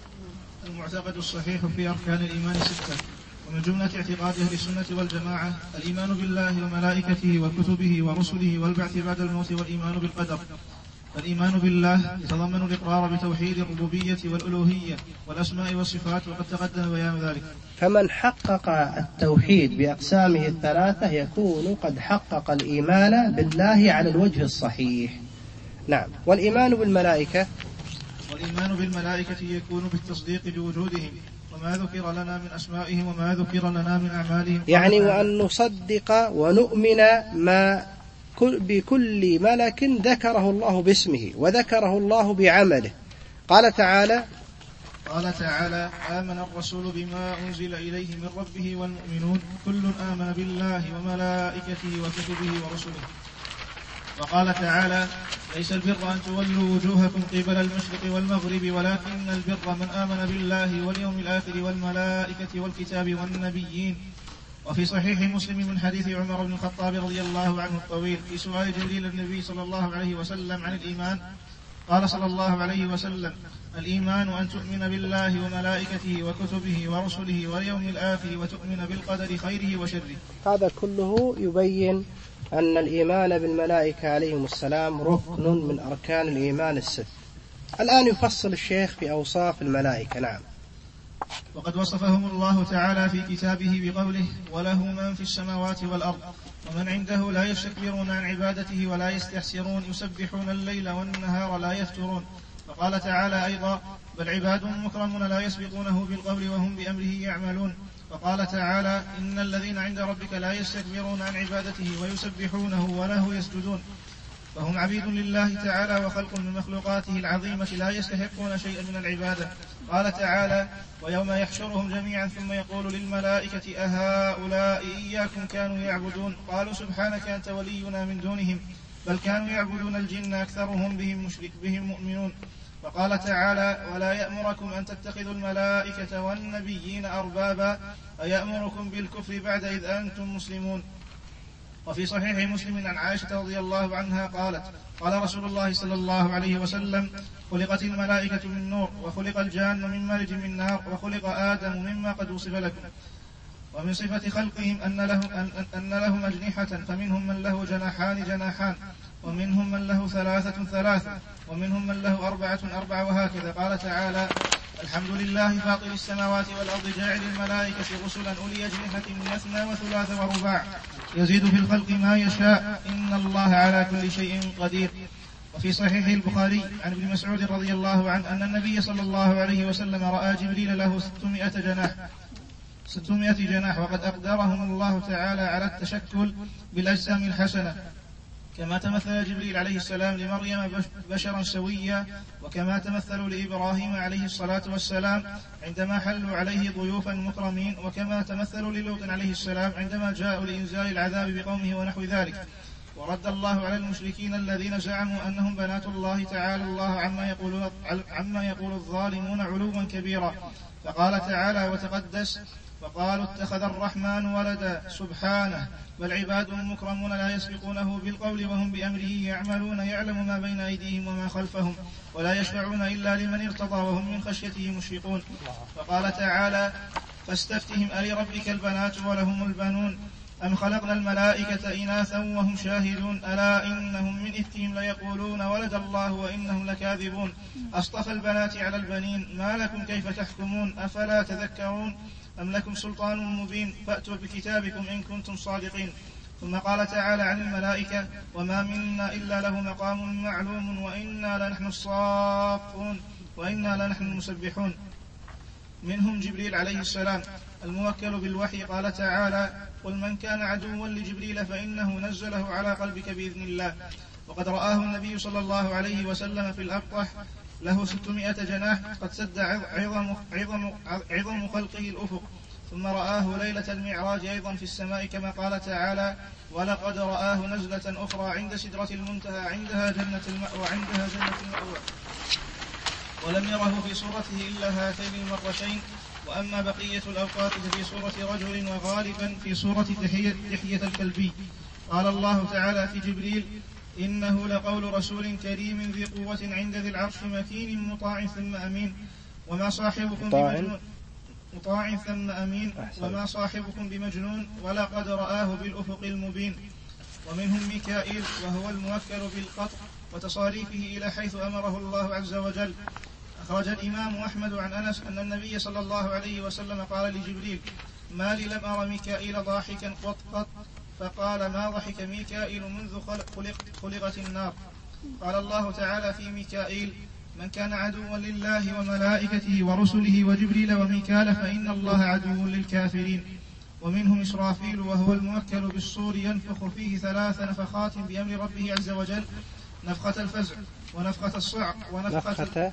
المعتقد الصحيح في أركان الإيمان الستة، ومن جملة اعتقاد أهل السنة والجماعة الإيمان بالله وملائكته وكتبه ورسله والبعث بعد الموت والإيمان بالقدر. فالإيمان بالله يتضمن الإقرار بتوحيد الربوبية والألوهية والأسماء والصفات، وقد تقدم بيان ذلك. فمن حقق التوحيد بأقسامه الثلاثة يكون قد حقق الإيمان بالله على الوجه الصحيح. نعم. والإيمان بالملائكة والإيمان بالملائكة يكون بالتصديق بوجودهم وما ذكر لنا من أسمائهم وما ذكر لنا من أعمالهم، يعني وأن نصدق ونؤمن ما بكل ملك ذكره الله باسمه وذكره الله بعمله. قال تعالى قال تعالى آمن الرسول بما أنزل إليه من ربه والمؤمنون كل آمن بالله وملائكته وكتبه ورسله. وقال تعالى ليس البر أن تولوا وجوهكم قبل المشرق والمغرب ولكن البر من آمن بالله واليوم الآخر والملائكة والكتاب والنبيين. وفي صحيح مسلم من حديث عمر بن الخطاب رضي الله عنه الطويل في سؤال جبريل النبي صلى الله عليه وسلم عن الإيمان، قال صلى الله عليه وسلم الإيمان أن تؤمن بالله وملائكته وكتبه ورسله واليوم الآخر وتؤمن بالقدر خيره وشره. هذا كله يبين أن الإيمان بالملائكة عليهم السلام ركن من أركان الإيمان الست. الآن يفصل الشيخ في أوصاف الملائكة. نعم. وقد وصفهم الله تعالى في كتابه بقوله وله من في السماوات والأرض ومن عنده لا يستكبرون عن عبادته ولا يستحسرون يسبحون الليل والنهار لا يفترون. فقال تعالى أيضا بل عباد مكرمون لا يسبقونه بالقول وهم بأمره يعملون. فقال تعالى إن الذين عند ربك لا يستكبرون عن عبادته ويسبحونه وله يسجدون. فهم عبيد لله تعالى وخلق من مخلوقاته العظيمة لا يستحقون شيئا من العبادة. قال تعالى ويوم يحشرهم جميعا ثم يقول للملائكة أهؤلاء إياكم كانوا يعبدون قالوا سبحانك أنت ولينا من دونهم بل كانوا يعبدون الجن أكثرهم بهم مشرك بهم مؤمنون. وقال تعالى ولا يأمركم أن تتخذوا الملائكة والنبيين أربابا أيأمركم بالكفر بعد إذ أنتم مسلمون. وفي صحيح مسلم عن عائشة رضي الله عنها قالت قال رسول الله صلى الله عليه وسلم خلقت الملائكة من نور وخلق الجان من مارج من نار وخلق آدم مما قد وصف لكم. ومن صفة خلقهم أن لهم, أن, أن لهم أجنحة فمنهم من له جناحان جناحان ومنهم من له ثلاثة ثلاثة ومنهم من له أربعة أربعة وهكذا. قال تعالى الحمد لله فاطر السماوات والأرض جاعل الملائكة رسلا أولي أجنحة مثنى وثلاث ورباع يزيد في الخلق ما يشاء إن الله على كل شيء قدير. وفي صحيح البخاري عن ابن مسعود رضي الله عنه أن النبي صلى الله عليه وسلم رأى جبريل له ستمائة جناح ستمائة جناح وقد أقدرهم الله تعالى على التشكل بالأجسام الحسنة كما تمثل جبريل عليه السلام لمريم بشرا سويا وكما تمثلوا لإبراهيم عليه الصلاة والسلام عندما حلوا عليه ضيوفا مكرمين وكما تمثلوا للوط عليه السلام عندما جاءوا لإنزال العذاب بقومه ونحو ذلك. ورد الله على المشركين الذين زعموا أنهم بنات الله تعالى الله عما يقول, عما يقول الظالمون علوا كبيرا. فقال تعالى وتقدس فقالوا اتخذ الرحمن ولدا سبحانه بل عباد مكرمون لا يسبقونه بالقول وهم بأمره يعملون يعلم ما بين أيديهم وما خلفهم ولا يشفعون إلا لمن ارتضى وهم من خشيته مشفقون. فقال تعالى فاستفتهم ألربك البنات ولهم البنون أم خلقنا الملائكة إناثا وهم شاهدون ألا إنهم من إفكهم ليقولون ولد الله وإنهم لكاذبون أصطفى البنات على البنين ما لكم كيف تحكمون أفلا تذكرون أم لكم سلطان مبين فأتوا بكتابكم إن كنتم صادقين. ثم قال تعالى عن الملائكة: وما منا إلا له مقام معلوم وإنا لنحن الصافون وإنا لنحن المسبحون. منهم جبريل عليه السلام الموكل بالوحي، قال تعالى: قل من كان عدوا لجبريل فإنه نزله على قلبك بإذن الله. وقد رآه النبي صلى الله عليه وسلم في الأبطح له ستمائة جناح قد سد عظم, عظم, عظم خلقه الأفق. ثم رآه ليلة المعراج أيضا في السماء كما قال تعالى: ولقد رآه نزلة أخرى عند سدرة المنتهى عندها جنة المأوى عندها جنة المأوى. ولم يره في صورته إلا هاتين المرتين. وأما بقية الأوقات ففي صورة رجل وغالبا في صورة دحية الكلبي. قال الله تعالى في جبريل: إنه لقول رسول كريم ذي قوة عند ذي العرش مكين مطاع ثم أمين وما صاحبكم بمجنون مطاع ثم أمين وما صاحبكم بمجنون ولقد رآه بالأفق المبين. ومنهم ميكائيل وهو الموكل بالقطع وتصاريفه إلى حيث أمره الله عز وجل. أخرج الإمام أحمد عن أنس أن النبي صلى الله عليه وسلم قال لجبريل: ما لي لم أرى ميكائيل ضاحكا قط قط. فقال: ما ضحك ميكائيل منذ خلق خلقت النار. قال الله تعالى في ميكائيل: من كان عدوا لله وملائكته ورسله وجبريل وميكال فإن الله عدو للكافرين. ومنهم إسرافيل وهو الموكل بالصور ينفخ فيه ثلاث نفخات بأمر ربه عز وجل: نفخة الفزع ونفخة الصعق ونفخة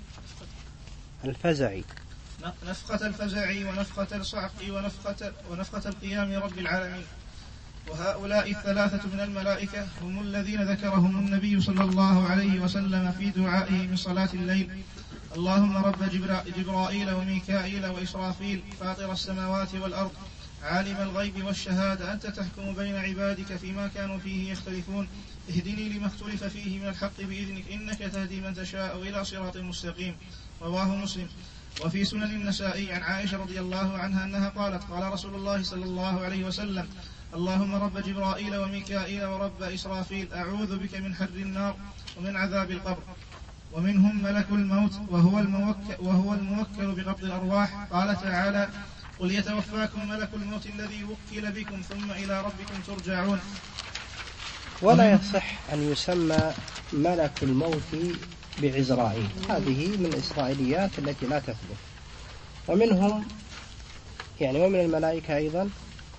الفزع نفخة الفزع ونفخة الصعق ونفخة, ونفخة القيام رب العالمين. وهؤلاء الثلاثة من الملائكة هم الذين ذكرهم النبي صلى الله عليه وسلم في دعائه من صلاة الليل: اللهم رب جبرائيل وميكائيل وإسرافيل فاطر السماوات والأرض عالم الغيب والشهادة أنت تحكم بين عبادك فيما كانوا فيه يختلفون اهدني لما اختلف فيه من الحق بإذنك إنك تهدي من تشاء إلى صراط مستقيم. رواه مسلم. وفي سنن النسائي عن عائشة رضي الله عنها أنها قالت: قال رسول الله صلى الله عليه وسلم: اللهم رب جبرائيل وميكائيل ورب إسرافيل أعوذ بك من حر النار ومن عذاب القبر. ومنهم ملك الموت وهو الموكل, وهو الموكل بقبض الأرواح. قال تعالى: قل يتوفاكم ملك الموت الذي وكل بكم ثم إلى ربكم ترجعون. ولا يصح أن يسمى ملك الموت بعزرائيل، هذه من الإسرائيليات التي لا تثبت. ومنهم يعني ومن الملائكة أيضا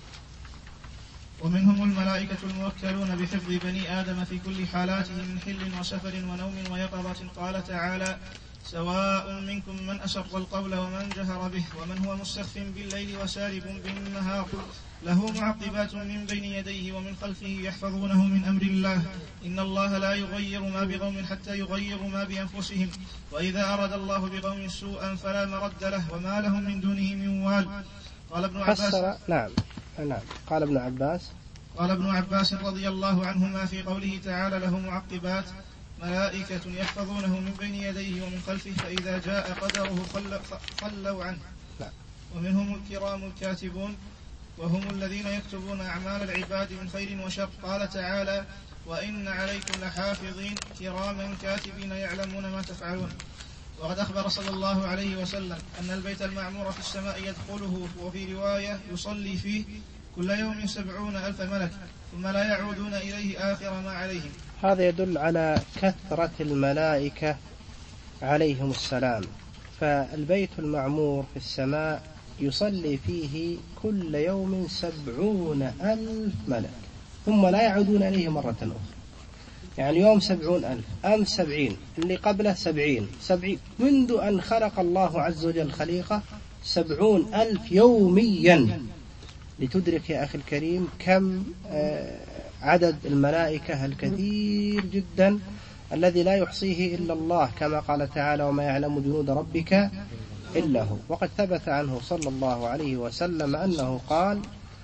ومنهم الملائكة الموكلون بحفظ بني آدم في كل حالاتهم من حل وسفر ونوم ويقظة. قال تعالى: سواء منكم من أسر القول ومن جهر به ومن هو مستخف بالليل وسارب بالنهار له معقبات من بين يديه ومن خلفه يحفظونه من أمر الله إن الله لا يغير ما بقوم حتى يغيروا ما بأنفسهم وإذا أراد الله بقوم سوءا فلا مرد له وما لهم من دونه من وال. قال ابن عباس نعم نعم قال ابن عباس قال ابن عباس رضي الله عنهما في قوله تعالى: له معقبات ملائكة يحفظونه من بين يديه ومن خلفه فإذا جاء قدره خلوا عنه. ومنهم الكرام الكاتبون وهم الذين يكتبون أعمال العباد من خير وشر. قال تعالى: وإن عليكم لحافظين كراما كاتبين يعلمون ما تفعلون. وقد أخبر صلى الله عليه وسلم أن البيت المعمور في السماء يدخله وفي رواية يصلي فيه كل يوم سبعون ألف ملك ثم لا يعودون إليه آخر ما عليهم. هذا يدل على كثرة الملائكة عليهم السلام. فالبيت المعمور في السماء يصلي فيه كل يوم سبعون ألف ملك ثم لا يعودون إليه مرة أخرى. يعني يوم سبعون ألف، أمس سبعين، اللي قبله سبعين سبعين منذ أن خلق الله عز وجل الخليقة سبعون ألف يوميا. لتدرك يا أخي الكريم كم عدد الملائكة الكثير جدا الذي لا يحصيه إلا الله، كما قال تعالى: وما يعلم جنود ربك إلا هو. وقد ثبت عنه صلى الله عليه وسلم أنه قال: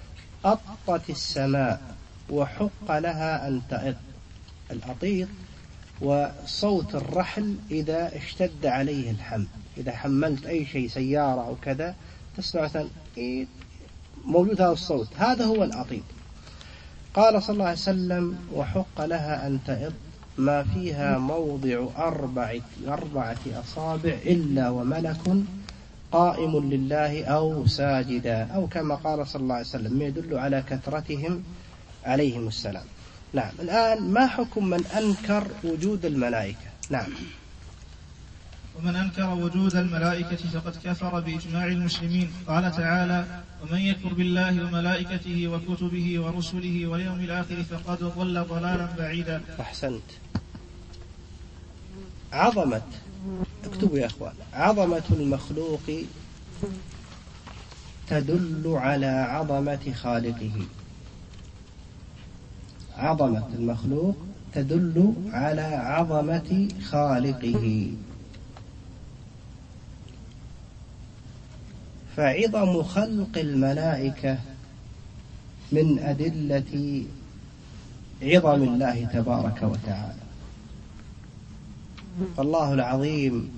أطت السماء وحق لها أن تأط. الأطيط وصوت الرحل إذا اشتد عليه الحمل، إذا حملت أي شيء سيارة أو كذا تسمع موجود هذا الصوت، هذا هو الأطيط. قال صلى الله عليه وسلم: وحق لها أن تأط ما فيها موضع أربعة, أربعة أصابع إلا وملك قائم لله أو ساجدا، أو كما قال صلى الله عليه وسلم، يدل على كثرتهم عليهم السلام. نعم. الآن ما حكم من أنكر وجود الملائكة؟ نعم. ومن أنكر وجود الملائكة فقد كفر بإجماع المسلمين. قال تعالى: ومن يكفر بالله وملائكته وكتبه ورسله واليوم الآخر فقد ضل ضلالا بعيدا. أحسنت. عظمة، اكتبوا يا أخوان، عظمة المخلوق تدل على عظمة خالقه. عظمة المخلوق تدل على عظمة خالقه. فعظم خلق الملائكة من أدلة عظم الله تبارك وتعالى. فالله العظيم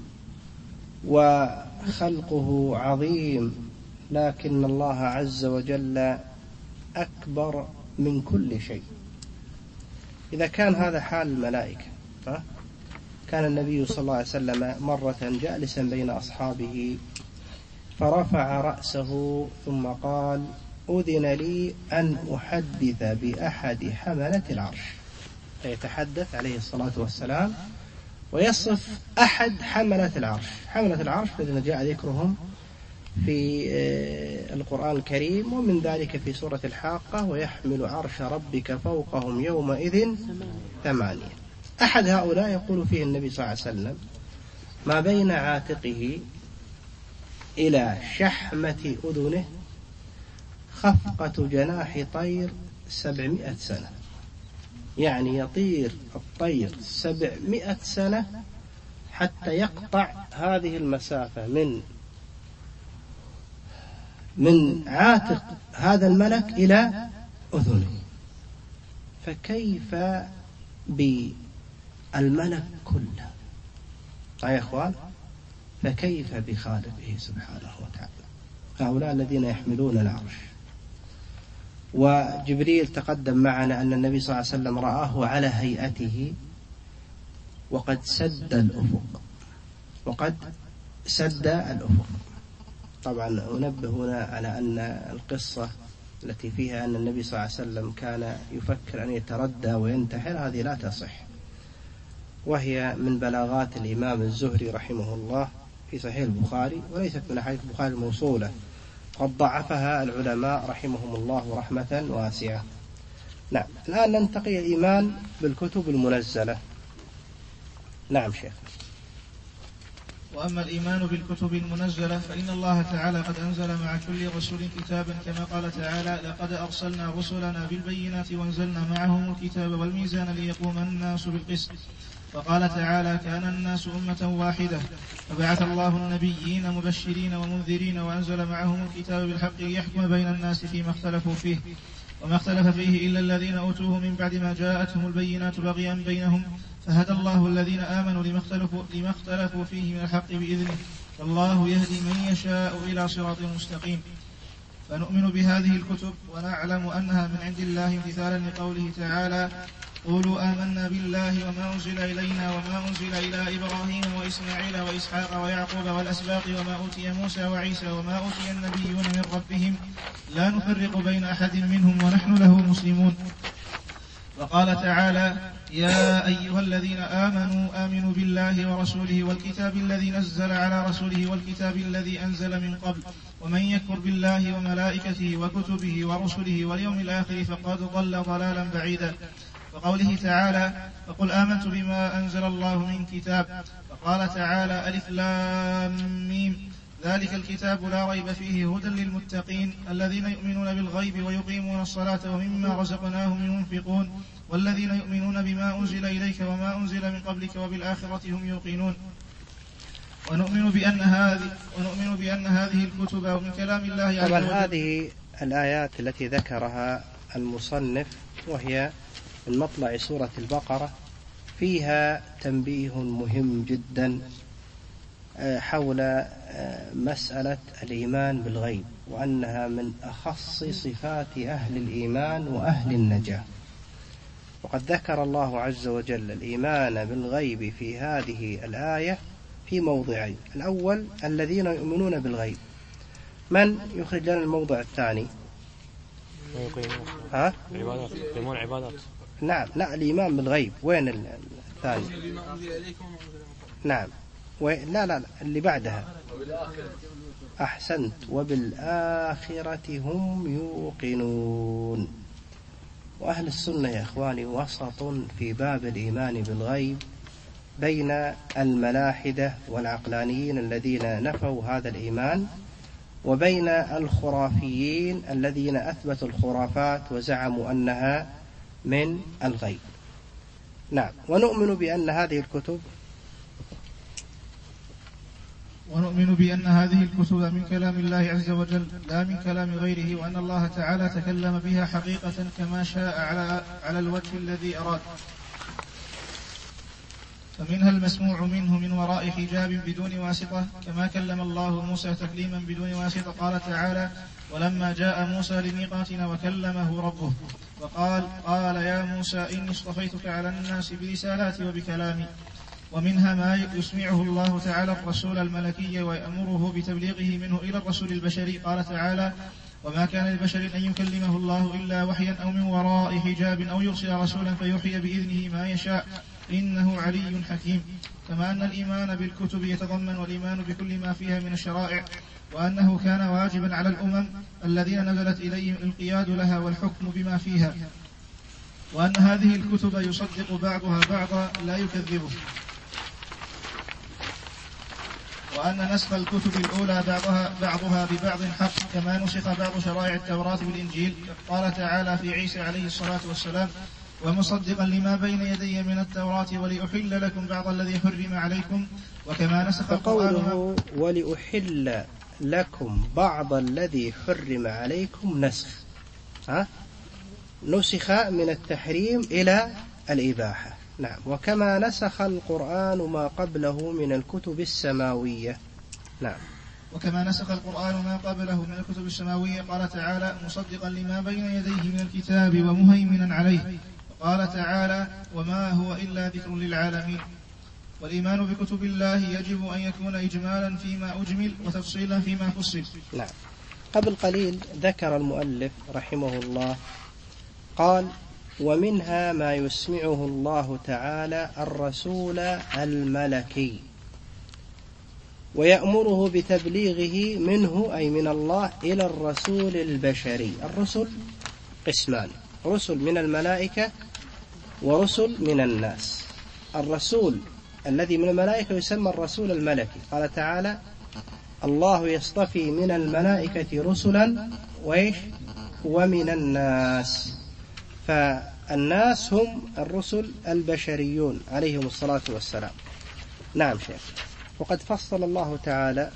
وخلقه عظيم، لكن الله عز وجل أكبر من كل شيء. إذا كان هذا حال الملائكة، كان النبي صلى الله عليه وسلم مرة جالسا بين أصحابه فرفع رأسه ثم قال: أذن لي أن أحدث بأحد حملة العرش. فيتحدث عليه الصلاة والسلام ويصف أحد حملة العرش. حملة العرش الذين جاء ذكرهم في القرآن الكريم، ومن ذلك في سورة الحاقة: ويحمل عرش ربك فوقهم يومئذ ثمانية. أحد هؤلاء يقول فيه النبي صلى الله عليه وسلم: ما بين عاتقه إلى شحمة أذنه خفقة جناح طير سبعمائة سنة. يعني يطير الطير سبعمائة سنة حتى يقطع هذه المسافة من من عاتق هذا الملك إلى أذنه. فكيف بالملك كله يا إخوان؟ فكيف بخالقه سبحانه وتعالى؟ هؤلاء الذين يحملون العرش. وجبريل تقدم معنا أن النبي صلى الله عليه وسلم رآه على هيئته وقد سد الأفق، وقد سد الأفق. طبعا أنبه هنا على أن القصة التي فيها أن النبي صلى الله عليه وسلم كان يفكر أن يتردى وينتحر هذه لا تصح، وهي من بلاغات الإمام الزهري رحمه الله في صحيح البخاري، وليست من أحاديث البخاري الموصولة، قد ضعفها العلماء رحمهم الله رحمة واسعة. نعم. الآن ننتقل الإيمان بالكتب المنزلة. نعم شيخ. وأما الإيمان بالكتب المنزلة فإن الله تعالى قد أنزل مع كل رسول كتابا، كما قال تعالى: لقد أرسلنا رسلنا بالبينات وأنزلنا معهم الكتاب والميزان ليقوم الناس بالقسط. وقال تعالى: كان الناس أمة واحدة فبعث الله النبيين مبشرين ومنذرين وأنزل معهم الكتاب بالحق ليحكم بين الناس فيما اختلفوا فيه، وما اختلف فيه إلا الذين أوتوه من بعد ما جاءتهم البينات بغيا بينهم، فهدى الله الذين آمنوا لما اختلفوا, لما اختلفوا فيه من الحق بإذنه، والله يهدي من يشاء إلى صراط مستقيم. فنؤمن بهذه الكتب ونعلم أنها من عند الله امتثالا لقوله تعالى: قولوا آمنا بالله وما أنزل إلينا وما أنزل إلى إبراهيم وإسماعيل وإسحاق ويعقوب والأسباط وما أوتي موسى وعيسى وما أوتي النبيون من ربهم لا نفرق بين أحد منهم ونحن له مسلمون. وقال تعالى: يا أيها الذين آمنوا آمنوا بالله ورسوله والكتاب الذي نزل على رسوله والكتاب الذي أنزل من قبل، ومن يكفر بالله وملائكته وكتبه ورسله واليوم الآخر فقد ضل ضلالا بعيدا. وقوله تعالى: فقل آمنت بما أنزل الله من كتاب. وقال تعالى: ألف لام ميم ذلك الكتاب لا ريب فيه هدى للمتقين الذين يؤمنون بالغيب ويقيمون الصلاة ومما رزقناهم ينفقون والذين يؤمنون بما أنزل إليك وما أنزل من قبلك وبالآخرة هم يوقنون. ونؤمن بأن هذه ونؤمن بأن هذه الكتب من كلام الله عز وجل. طبعا هذه الآيات التي ذكرها المصنف وهي من مطلع سورة البقرة فيها تنبيه مهم جدا حول مسألة الإيمان بالغيب، وأنها من أخص صفات أهل الإيمان وأهل النجاة. وقد ذكر الله عز وجل الإيمان بالغيب في هذه الآية في موضعين: الأول الذين يؤمنون بالغيب. من يخرج لنا الموضع الثاني؟ ها؟ عبادات يقيمون عبادات. نعم، لا الإيمان بالغيب. وين الثاني؟ نعم، وين؟ لا لا لا اللي بعدها. أحسنت. وبالآخرة هم يوقنون. وأهل السنة يا إخواني وسط في باب الإيمان بالغيب بين الملاحدة والعقلانيين الذين نفوا هذا الإيمان، وبين الخرافيين الذين أثبتوا الخرافات وزعموا أنها من الغيب. نعم. ونؤمن بأن هذه الكتب ونؤمن بأن هذه الكتب من كلام الله عز وجل لا من كلام غيره، وأن الله تعالى تكلم بها حقيقة كما شاء على على الوجه الذي أراد. فمنها المسموع منه من وراء حجاب بدون واسطة، كما كلم الله موسى تكليما بدون واسطة. قال تعالى: ولما جاء موسى لميقاتنا وكلمه ربه وقال قال يا موسى إني اصطفيتك على الناس برسالاتي وبكلامي. ومنها ما يسمعه الله تعالى الرسول الملكي ويأمره بتبليغه منه إلى الرسول البشري. قال تعالى: وما كان لبشر أن يكلمه الله إلا وحيا أو من وراء حجاب أو يرسل رسولا فيوحي بإذنه ما يشاء إنه علي حكيم. كما أن الإيمان بالكتب يتضمن الإيمان بكل ما فيها من الشرائع، وأنه كان واجبا على الأمم الذين نزلت إليهم الانقياد لها والحكم بما فيها، وأن هذه الكتب يصدق بعضها بعضا لا يكذبه، وأن نسخ الكتب الأولى بعضها, بعضها ببعض حق، كما نسخ بعض شرائع التوراة بالإنجيل. قال تعالى في عيسى عليه الصلاة والسلام: ومصدقا لما بين يدي من التوراة ولأحل لكم بعض الذي حرم عليكم. وكما نسخ قوله ولأحل لكم بعض الذي حرم عليكم نسخ، ها؟ نسخ من التحريم إلى الإباحة. نعم. وكما نسخ القرآن ما قبله من الكتب السماوية. نعم. وكما نسخ القرآن ما قبله من الكتب السماوية. قال تعالى: مصدقا لما بين يديه من الكتاب ومهيمنا عليه. قال تعالى: وما هو إلا ذكر للعالمين. والإيمان بكتب الله يجب أن يكون إجمالا فيما أجمل وتفصيلا فيما فصل. نعم. قبل قليل ذكر المؤلف رحمه الله قال: ومنها ما يسمعه الله تعالى الرسول الملكي ويأمره بتبليغه منه أي من الله إلى الرسول البشري. الرسل قسمان: رسل من الملائكة ورسل من الناس. الرسول الذي من الملائكة يسمى الرسول الملكي. قال تعالى: الله يصطفي من الملائكة رسلا وإيش ومن الناس. فالناس هم الرسل البشريون عليهم الصلاة والسلام. نعم شيخ. وقد فصل الله تعالى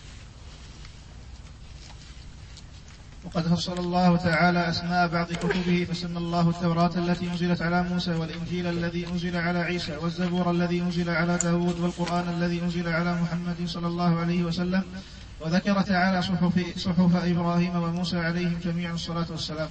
وقد فصل الله تعالى أسماء بعض كتبه، فسمى الله التوراة التي أنزلت على موسى، والإنجيل الذي أنزل على عيسى، والزبور الذي أنزل على داود، والقرآن الذي أنزل على محمد صلى الله عليه وسلم. وذكر تعالى صحف, صحف إبراهيم وموسى عليهم جميع الصلاة والسلام.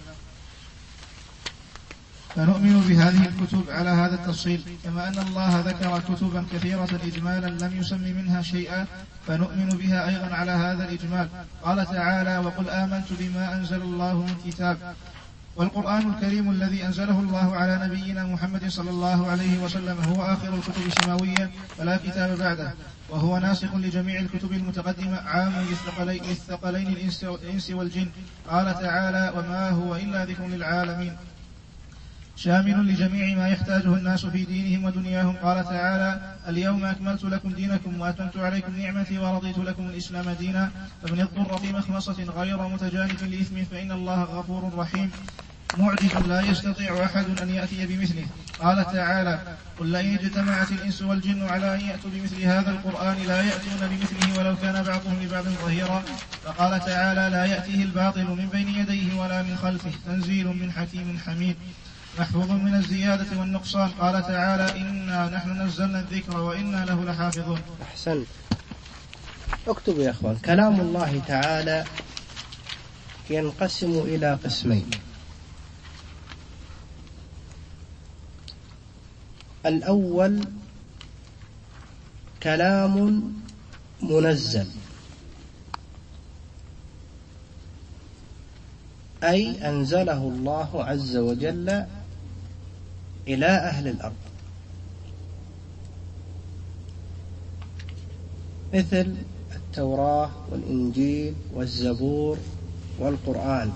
فنؤمن بهذه الكتب على هذا التفصيل، كما أن الله ذكر كتبا كثيرة إجمالا لم يسم منها شيئا، فنؤمن بها أيضا على هذا الإجمال. قال تعالى: وقل آمنت بما أنزل الله من كتاب. والقرآن الكريم الذي أنزله الله على نبينا محمد صلى الله عليه وسلم هو آخر الكتب السماوية فلا كتاب بعده، وهو ناسخ لجميع الكتب المتقدمة، عام للثقلين الإنس والجن. قال تعالى: وما هو إلا ذكر للعالمين، شامل لجميع ما يحتاجه الناس في دينهم ودنياهم. قال تعالى: اليوم أكملت لكم دينكم وأتممت عليكم نعمتي ورضيت لكم الإسلام دينا. فمن اضطر في مخمصة غير متجانف لإثم فإن الله غفور رحيم، معجز لا يستطيع أحد أن يأتي بمثله. قال تعالى: قل لئن اجتمعت الإنس والجن على أن يأتوا بمثل هذا القرآن لا يأتون بمثله ولو كان بعضهم لبعض ظهيرا. فقال تعالى: لا يأتيه الباطل من بين يديه ولا من خلفه، تنزيل من حكيم حميد، محفوظ من الزيادة والنقصان. قال تعالى: إنا نحن نزلنا الذكر وإنا له لحافظون. أحسن. اكتبوا يا أخوان. كلام الله تعالى ينقسم إلى قسمين: الأول كلام منزل، أي أنزله الله عز وجل إلى أهل الأرض، مثل التوراة والإنجيل والزبور والقرآن.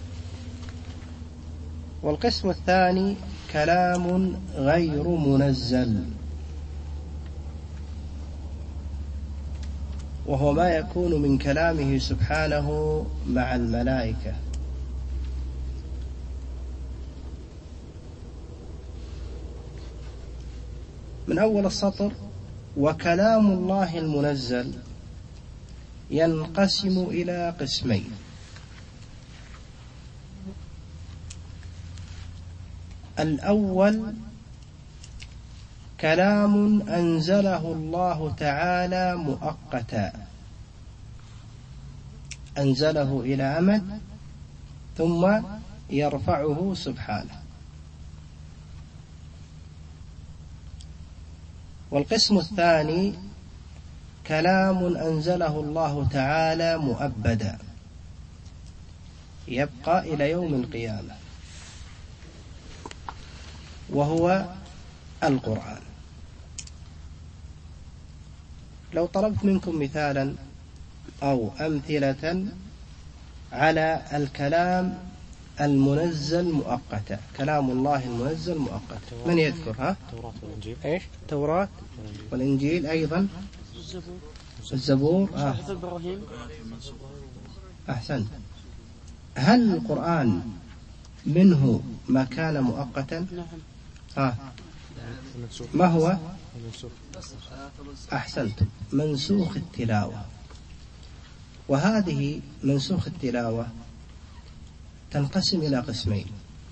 والقسم الثاني كلام غير منزل، وهو ما يكون من كلامه سبحانه مع الملائكة. من أول السطر: وكلام الله المنزل ينقسم إلى قسمين: الأول كلام أنزله الله تعالى مؤقتا، أنزله إلى أمد ثم يرفعه سبحانه. والقسم الثاني كلام أنزله الله تعالى مؤبدا، يبقى إلى يوم القيامة، وهو القرآن. لو طلبت منكم مثالا أو أمثلة على الكلام المنزل مؤقتا، كلام الله المنزل مؤقتا، من يذكر؟ ها؟ التوراة والإنجيل. إيش؟ التوراة والإنجيل، أيضا الزبور الزبور. آه. إبراهيم. أحسنت. هل القرآن منه ما كان مؤقتا؟ نعم. آه. ما هو؟ أحسنت، منسوخ التلاوة. وهذه منسوخ التلاوة تنقسم إلى قسمين: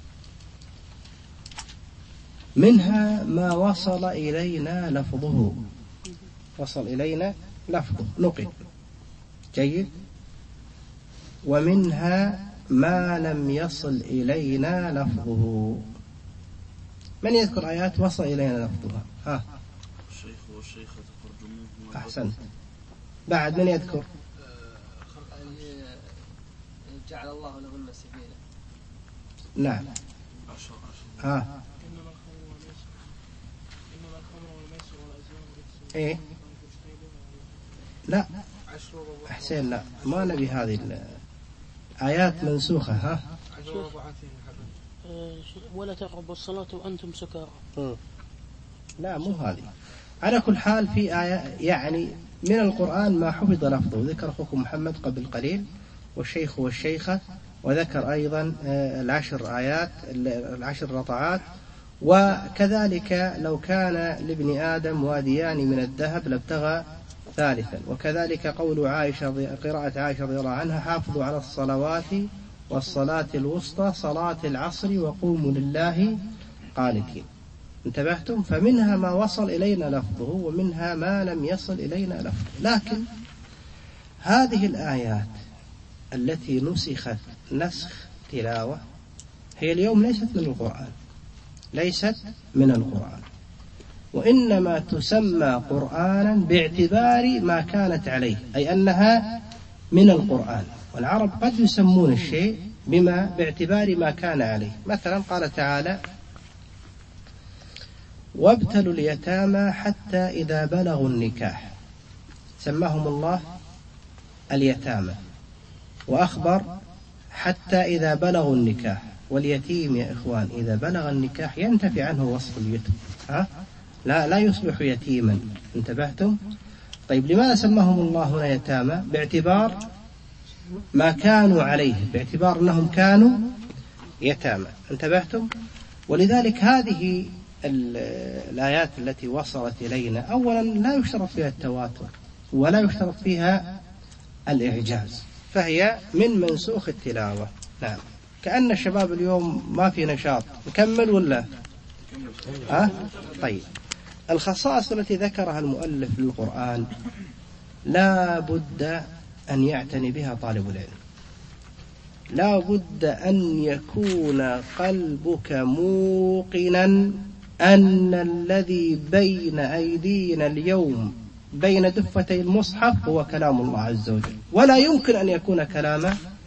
منها ما وصل إلينا لفظه، وصل إلينا لفظه نقل، جيد. ومنها ما لم يصل إلينا لفظه. من يذكر آيات وصل إلينا لفظها؟ ها؟ الشيخ والشيخة تقدموه. أحسنت. بعد من يذكر؟ جعل الله لهن سبيلا. نعم. ها. إيه؟ لا. أحسن، لا، ما نبي هذه الآيات منسوخة. ها. ولا تقربوا الصلاة وأنتم سكارى. لا، مو هذه. على كل حال في آية يعني من القرآن ما حفظ لفظه، ذكر أخوكم محمد قبل قليل والشيخ والشيخة، وذكر أيضا العشر آيات العشر رضعات. وكذلك لو كان لابن آدم واديان من الذهب لابتغى ثالثا. وكذلك قول عائشة، قراءة عائشة رضي الله عنها: حافظوا على الصلوات والصلاة الوسطى صلاة العصر وقوموا لله قانتين. انتبهتم؟ فمنها ما وصل إلينا لفظه ومنها ما لم يصل إلينا لفظه. لكن هذه الآيات التي نسخت نسخ تلاوة هي اليوم ليست من القرآن، ليست من القرآن، وإنما تسمى قرآنا باعتبار ما كانت عليه، أي أنها من القرآن. والعرب قد يسمون الشيء بما باعتبار ما كان عليه. مثلا قال تعالى: وابتلوا اليتامى حتى إذا بلغوا النكاح، سماهم الله اليتامى، وأخبر حتى إذا بلغوا النكاح. واليتيم يا إخوان إذا بلغ النكاح ينتفي عنه وصف اليتم، ها؟ لا لا يصبح يتيما. انتبهتم؟ طيب لماذا سماهم الله هنا يتامى؟ باعتبار ما كانوا عليه، باعتبار أنهم كانوا يتامى. انتبهتم؟ ولذلك هذه الآيات التي وصلت إلينا أولا لا يشترط فيها التواتر ولا يشترط فيها الإعجاز، فهي من منسوخ التلاوة. نعم. كأن الشباب اليوم ما في نشاط، نكمل ولا؟ أه؟ طيب، الخصائص التي ذكرها المؤلف للقرآن لا بد أن يعتني بها طالب العلم. لا بد أن يكون قلبك موقنا أن الذي بين أيدينا اليوم بين دفتي المصحف هو كلام الله عز وجل، ولا يمكن أن يكون كلام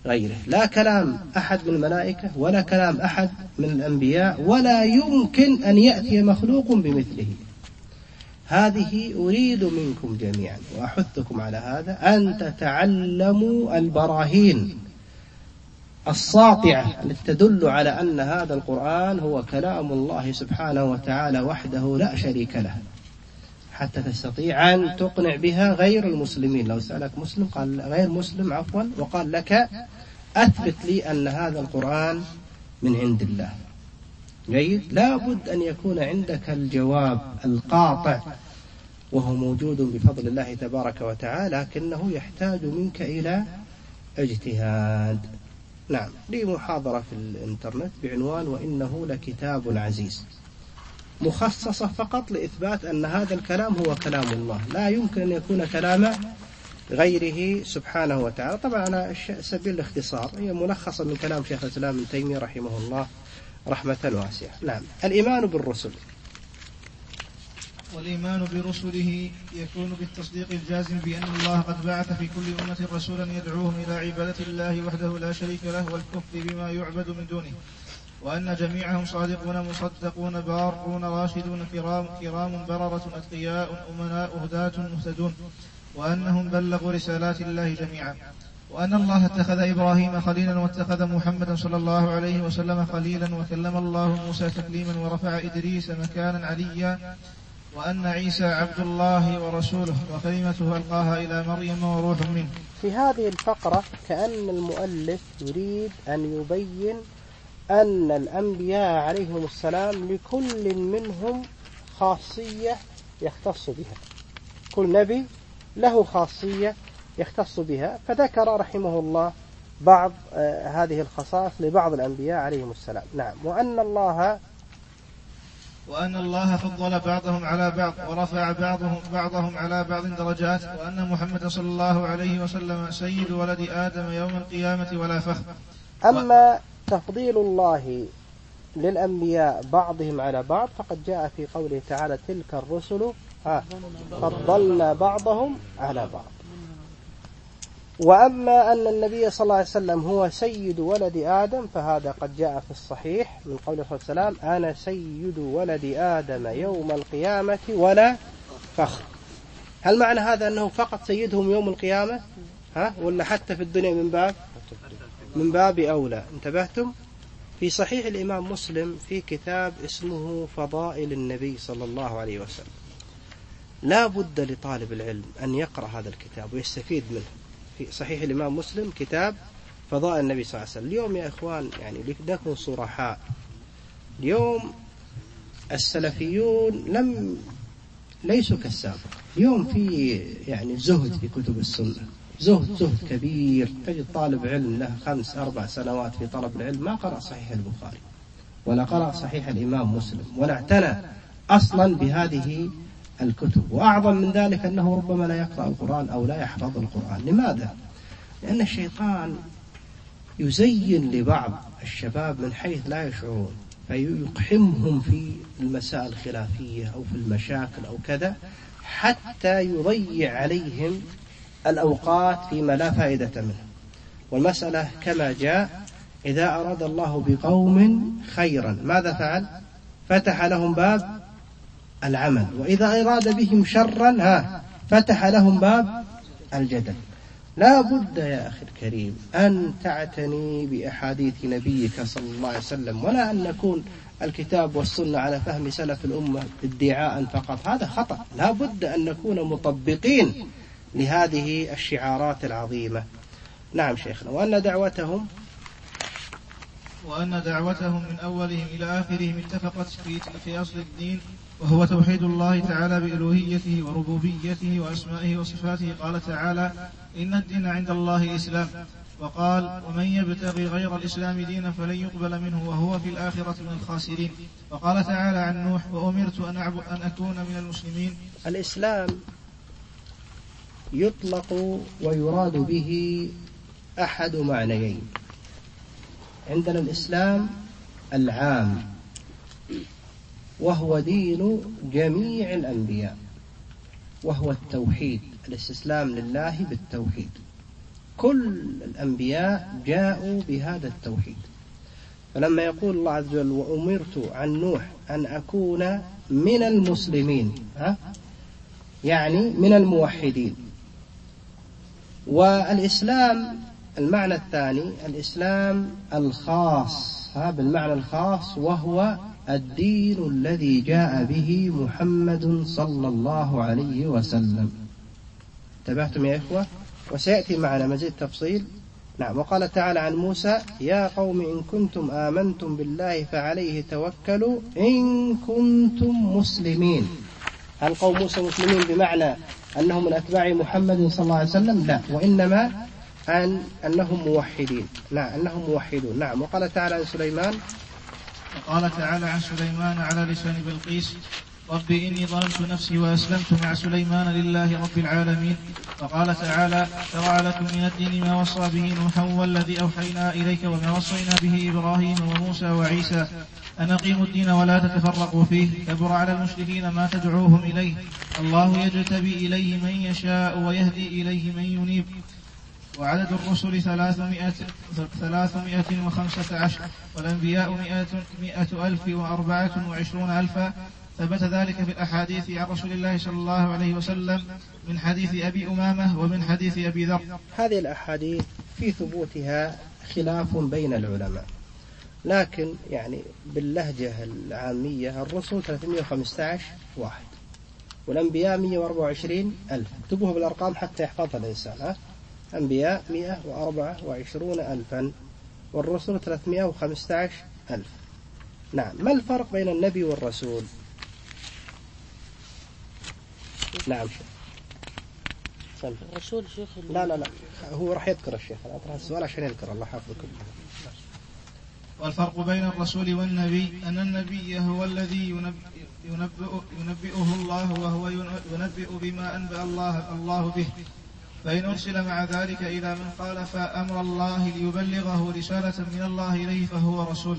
غيره، لا كلام أحد من الملائكة ولا كلام أحد من الأنبياء، ولا يمكن أن يأتي مخلوق بمثله. هذه أريد منكم جميعا وأحثكم على هذا أن تتعلموا البراهين الساطعة التي تدل على أن هذا القرآن هو كلام الله سبحانه وتعالى وحده لا شريك له، حتى تستطيع أن تقنع بها غير المسلمين. لو سألك مسلم قال غير مسلم عفوا وقال لك أثبت لي أن هذا القرآن من عند الله، جيد، لا بد أن يكون عندك الجواب القاطع، وهو موجود بفضل الله تبارك وتعالى، لكنه يحتاج منك إلى اجتهاد. نعم، لي محاضرة في الإنترنت بعنوان وإنه لكتاب عزيز، مخصصة فقط لإثبات أن هذا الكلام هو كلام الله، لا يمكن أن يكون كلام غيره سبحانه وتعالى. طبعا على سبيل الاختصار هي ملخصة من كلام شيخ الإسلام ابن تيمية رحمه الله رحمة واسعة. نعم. الإيمان بالرسل. والإيمان برسله يكون بالتصديق الجازم بأن الله قد بعث في كل أمة رسولا يدعوهم إلى عبادة الله وحده لا شريك له والكفر بما يعبد من دونه، وأن جميعهم صادقون مصدقون بارون راشدون كرام, كرام بررة أتقياء أمناء هداة مهتدون، وأنهم بلغوا رسالات الله جميعا، وأن الله اتخذ إبراهيم خليلا واتخذ محمدا صلى الله عليه وسلم خليلا، وكلم الله موسى تكليما ورفع إدريس مكانا عليا، وأن عيسى عبد الله ورسوله وكلمته ألقاها إلى مريم وروح منه. في هذه الفقرة كأن المؤلف يريد أن يبين أن الأنبياء عليهم السلام لكل منهم خاصية يختص بها، كل نبي له خاصية يختص بها، فذكر رحمه الله بعض آه هذه الخصائص لبعض الأنبياء عليهم السلام. نعم. وأن الله وأن الله فضل بعضهم على بعض ورفع بعضهم بعضهم على بعض درجات، وأن محمد صلى الله عليه وسلم سيد ولد آدم يوم القيامة ولا فخر. أما تفضيل الله للأنبياء بعضهم على بعض فقد جاء في قوله تعالى تلك الرسل فضلنا بعضهم على بعض. وأما أن النبي صلى الله عليه وسلم هو سيد ولد آدم فهذا قد جاء في الصحيح من قوله صلى الله عليه وسلم أنا سيد ولد آدم يوم القيامة ولا فخر. هل معنى هذا أنه فقط سيدهم يوم القيامة ها ولا حتى في الدنيا من باب من باب أولى؟ انتبهتم؟ في صحيح الإمام مسلم في كتاب اسمه فضائل النبي صلى الله عليه وسلم، لا بد لطالب العلم أن يقرأ هذا الكتاب ويستفيد منه. في صحيح الإمام مسلم كتاب فضائل النبي صلى الله عليه وسلم. اليوم يا إخوان يعني لنكون صرحاء، اليوم السلفيون لم ليسوا كالسابق. اليوم في يعني زهد في كتب السنة، زهد زهد كبير. تجد طالب علم له خمس أربع سنوات في طلب العلم ما قرأ صحيح البخاري ولا قرأ صحيح الإمام مسلم ولا اعتنى أصلا بهذه الكتب. وأعظم من ذلك أنه ربما لا يقرأ القرآن أو لا يحفظ القرآن. لماذا؟ لأن الشيطان يزين لبعض الشباب من حيث لا يشعرون، فيقحمهم في المسائل الخلافية أو في المشاكل أو كذا، حتى يضيع عليهم الأوقات فيما لا فائدة منه. والمسألة كما جاء إذا أراد الله بقوم خيرا ماذا فعل؟ فتح لهم باب العمل، وإذا أراد بهم شرا ها فتح لهم باب الجدل. لا بد يا أخي الكريم أن تعتني بأحاديث نبيك صلى الله عليه وسلم، ولا أن نكون الكتاب والسنة على فهم سلف الأمة ادعاء فقط، هذا خطأ. لا بد أن نكون مطبقين لهذه الشعارات العظيمة. نعم شيخنا. وأن دعوتهم وأن دعوتهم من أولهم إلى آخرهم اتفقت في أصل الدين، وهو توحيد الله تعالى بألوهيته وربوبيته وأسمائه وصفاته. قال تعالى إن الدين عند الله الإسلام، وقال ومن يبتغي غير الإسلام دينا فلن يقبل منه وهو في الآخرة من الخاسرين. وقال تعالى عن نوح وأمرت أن, أن أكون من المسلمين. الإسلام يطلق ويراد به أحد معنيين. عندنا الإسلام العام وهو دين جميع الأنبياء، وهو التوحيد، الاستسلام لله بالتوحيد. كل الأنبياء جاءوا بهذا التوحيد. فلما يقول الله عز وجل وأمرت عن نوح أن أكون من المسلمين، ها؟ يعني من الموحدين. والإسلام المعنى الثاني الإسلام الخاص، ها بالمعنى الخاص، وهو الدين الذي جاء به محمد صلى الله عليه وسلم. انتبهتم يا إخوة؟ وسيأتي معنا مزيد تفصيل. نعم. وقال تعالى عن موسى يا قوم إن كنتم آمنتم بالله فعليه توكلوا إن كنتم مسلمين. هل قوم موسى مسلمين بمعنى أنهم من أتباع محمد صلى الله عليه وسلم؟ لا، وإنما أن أنهم موحدين. نعم، أنهم موحدون. نعم. وقال تعالى عن سليمان وقال تعالى عن سليمان على لسان بلقيس رب إني ظلمت نفسي وأسلمت مع سليمان لله رب العالمين. وقال تعالى شرع لكم من الدين ما وصى به نوحا والذي أوحينا إليك وما وصينا به إبراهيم وموسى وعيسى أن أقيموا الدين ولا تتفرقوا فيه كبر على المشركين ما تدعوهم إليه الله يجتبي إليه من يشاء ويهدي إليه من ينيب. وعدد الرسل ثلاثمائة, ثلاثمائة وخمسة عشر والأنبياء مئة, مئة ألف وأربعة وعشرون ألفا. ثبت ذلك في الأحاديث عن رسول الله صلى الله عليه وسلم من حديث أبي أمامة ومن حديث أبي ذر. هذه الأحاديث في ثبوتها خلاف بين العلماء، لكن يعني باللهجة العامية الرسل ثلاثمائة وخمسة عشر واحد والأنبياء مئة وأربعة وعشرين ألف. اكتبوها بالأرقام حتى يحفظها الإنسان. ها؟ أنبياء مئة وأربعة وعشرون ألفا والرسل ثلاثمائة وخمسة عشر ألف. نعم. ما الفرق بين النبي والرسول؟ نعم شيخ. الرسول شيخ لا لا لا هو راح يذكر الشيخ. أنا أطرح السؤال عشان يذكر. الله حافظكم. والفرق بين الرسول والنبي أن النبي هو الذي ينبئ ينبئه الله وهو ينبئ بما أنبأ الله الله به، فإن أرسل مع ذلك إلى من خالف أمر الله ليبلغه رسالة من الله إليه فهو رسول.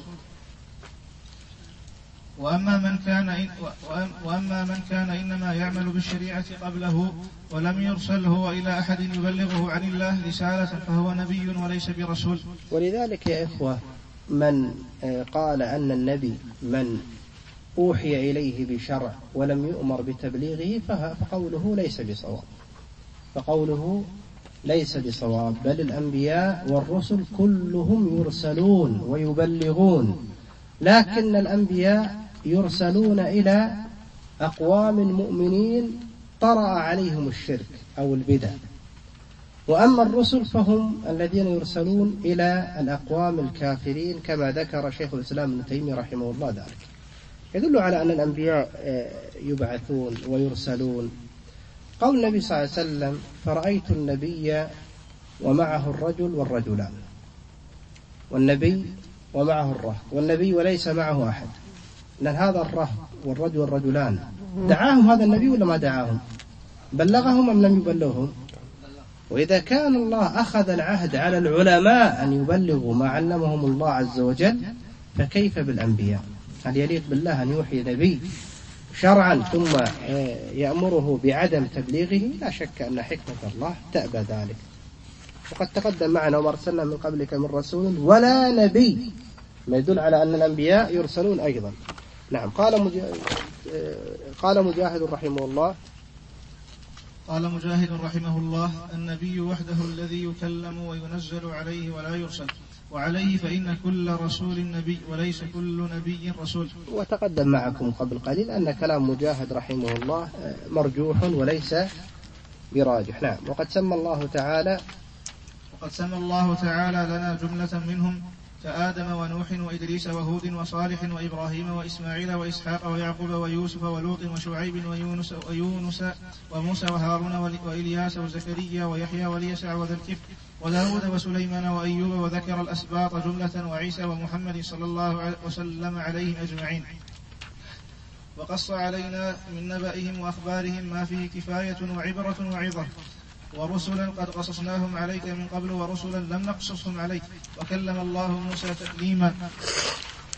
وأما من كان إن وأما من كان إنما يعمل بالشريعة قبله ولم يرسل هو إلى أحد يبلغه عن الله رسالة فهو نبي وليس برسول. ولذلك يا إخوة من قال أن النبي من أوحي إليه بشرع ولم يؤمر بتبليغه فقوله ليس بصواب، فقوله ليس بصواب. بل الأنبياء والرسل كلهم يرسلون ويبلغون، لكن الأنبياء يرسلون إلى أقوام مؤمنين طرأ عليهم الشرك أو البدع، وأما الرسل فهم الذين يرسلون إلى الأقوام الكافرين كما ذكر شيخ الإسلام ابن تيمية رحمه الله ذلك. يدل على أن الأنبياء يبعثون ويرسلون. قول النبي صلى الله عليه وسلم فرأيت النبي ومعه الرجل والرجلان، والنبي ومعه الرهط، والنبي وليس معه أحد، لأن هذا الرهط والرجل والرجلان دعاهم هذا النبي ولا ما دعاهم؟ بلغهم أم لم يبلغهم؟ وإذا كان الله أخذ العهد على العلماء أن يبلغوا ما علمهم الله عز وجل فكيف بالأنبياء؟ هل يليق بالله أن يوحي نبي شرعا ثم يأمره بعدم تبليغه؟ لا شك أن حكمة الله تأبى ذلك. وقد تقدم معنا وما أرسلنا من قبلك من رسول ولا نبي، ما يدل على أن الأنبياء يرسلون أيضا. نعم. قال مجاهد, قال مجاهد رحمه الله قال مجاهد رحمه الله النبي وحده الذي يكلم وينزل عليه ولا يرسل، وعليه فإن كل رسول نبي وليس كل نبي رسول. وتقدم معكم قبل قليل أن كلام مجاهد رحمه الله مرجوح وليس براجح. نعم. وقد سمى الله تعالى وقد سمى الله تعالى لنا جملة منهم كآدم ونوح وإدريس وهود وصالح وإبراهيم وإسماعيل وإسحاق ويعقوب ويوسف ولوط وشعيب ويونس, ويونس وموسى وهارون وإلياس وزكريا ويحيى واليسع وذا الكفل وداود وسليمان وأيوب، وذكر الأسباط جملة وعيسى ومحمد صلى الله عليه وسلم عليهم أجمعين. وقص علينا من نبأهم وأخبارهم ما فيه كفاية وعبرة وعظة، ورسلا قد قصصناهم عليك من قبل ورسلا لم نقصصهم عليك، وكلم الله موسى تكليما.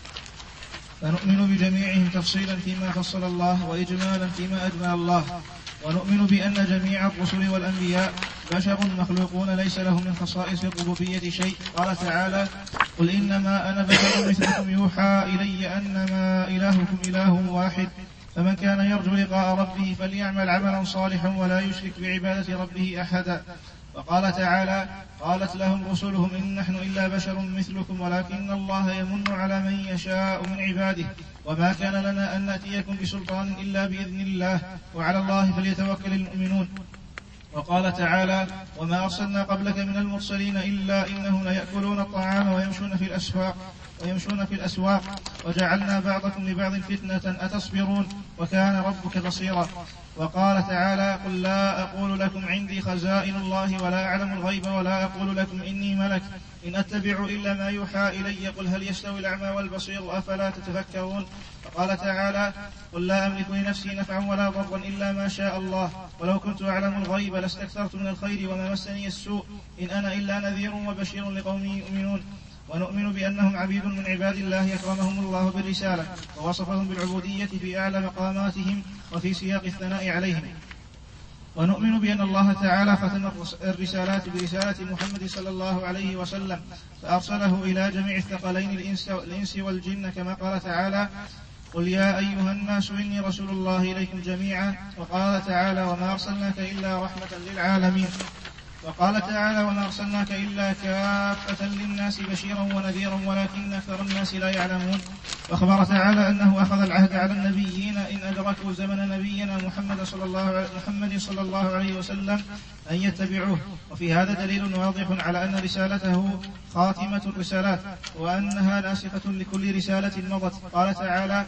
فنؤمن بجميعهم تفصيلا فيما فصل الله وإجمالا فيما أجمل الله، ونؤمن بأن جميع الرسل والأنبياء بشر مخلوقون ليس لهم من خصائص الربوبية شيء. قال تعالى: قل إنما أنا بشر مثلكم يوحى إلي أنما إلهكم إله واحد فمن كان يرجو لقاء ربه فليعمل عملا صالحا ولا يشرك بعبادة ربه أحدا. وقال تعالى: قالت لهم رسلهم إن نحن إلا بشر مثلكم ولكن الله يمن على من يشاء من عباده وما كان لنا أن نأتيكم بسلطان إلا بإذن الله وعلى الله فليتوكل المؤمنون. وقال تعالى: وما أرسلنا قبلك من المرسلين إلا إنهم ليأكلون الطعام ويمشون في الأسواق ويمشون في الأسواق وجعلنا بعضكم لبعض فتنة أتصبرون وكان ربك بصيرا. وقال تعالى: قل لا أقول لكم عندي خزائن الله ولا أعلم الغيب ولا أقول لكم إني ملك إن أتبع إلا ما يوحى إلي قل هل يستوي الأعمى والبصير أفلا تتفكرون. وقال تعالى: قل لا أملك لنفسي نفعا ولا ضرا إلا ما شاء الله ولو كنت أعلم الغيب لاستكثرت من الخير وما مسني السوء إن أنا إلا نذير وبشير لقوم يؤمنون. ونؤمن بأنهم عبيد من عباد الله أكرمهم الله بالرسالة ووصفهم بالعبودية في أعلى مقاماتهم وفي سياق الثناء عليهم. ونؤمن بأن الله تعالى ختم الرسالات برسالة محمد صلى الله عليه وسلم فأرسله إلى جميع الثقلين الإنس والجن كما قال تعالى: قل يا أيها الناس إني رسول الله إليكم جميعا. وقال تعالى: وما أرسلناك إلا رحمة للعالمين. وقال تعالى: وما أرسلناك إلا كافة للناس بشيرا ونذيرا ولكن أكثر الناس لا يعلمون. وأخبر تعالى أنه أخذ العهد على النبيين إن أدركوا زمن نبينا محمد صلى الله, محمد صلى الله عليه وسلم أن يتبعوه. وفي هذا دليل واضح على أن رسالته خاتمة الرسالات وأنها ناسخة لكل رسالة مضت. قال تعالى: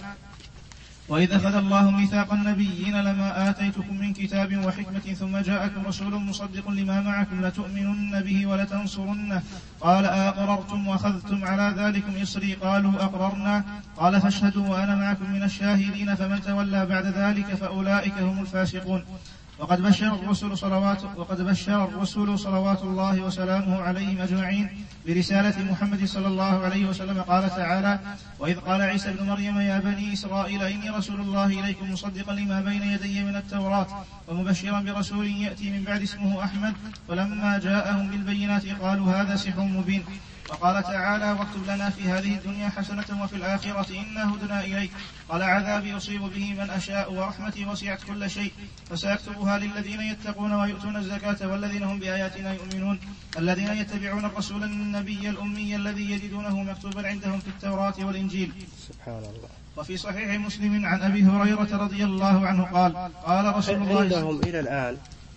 وإذا أخذ الله ميثاق النبيين لما آتيتكم من كتاب وحكمة ثم جاءكم رسول مصدق لما معكم لتؤمنن به ولتنصرنه قال أقررتم وأخذتم على ذلكم إصري قالوا أقررنا قال فاشهدوا وأنا معكم من الشاهدين فمن تولى بعد ذلك فأولئك هم الفاسقون. وقد بشر الرسل صلوات وقد بشر الرسل صلوات الله وسلامه عليهم أجمعين برسالة محمد صلى الله عليه وسلم. قال تعالى: وإذ قال عيسى ابن مريم يا بني إسرائيل إني رسول الله إليكم مصدقا لما بين يدي من التوراة ومبشرا برسول يأتي من بعد اسمه أحمد فلما جاءهم بالبينات قالوا هذا سحر مبين. وقال تعالى: واكتب لنا في هذه الدنيا حسنة وفي الآخرة إنا هدنا إليك قال عذابي أصيب به من أشاء ورحمتي وسعت كل شيء فسأكتبها للذين يتقون ويؤتون الزكاة والذين هم بآياتنا يؤمنون الذين يتبعون الرسول النبي الأمي الذي يجدونه مكتوبا عندهم في التوراة والإنجيل. سبحان الله. وفي صحيح مسلم عن أبي هريرة رضي الله عنه قال قال رسول الله عندهم إلى الآن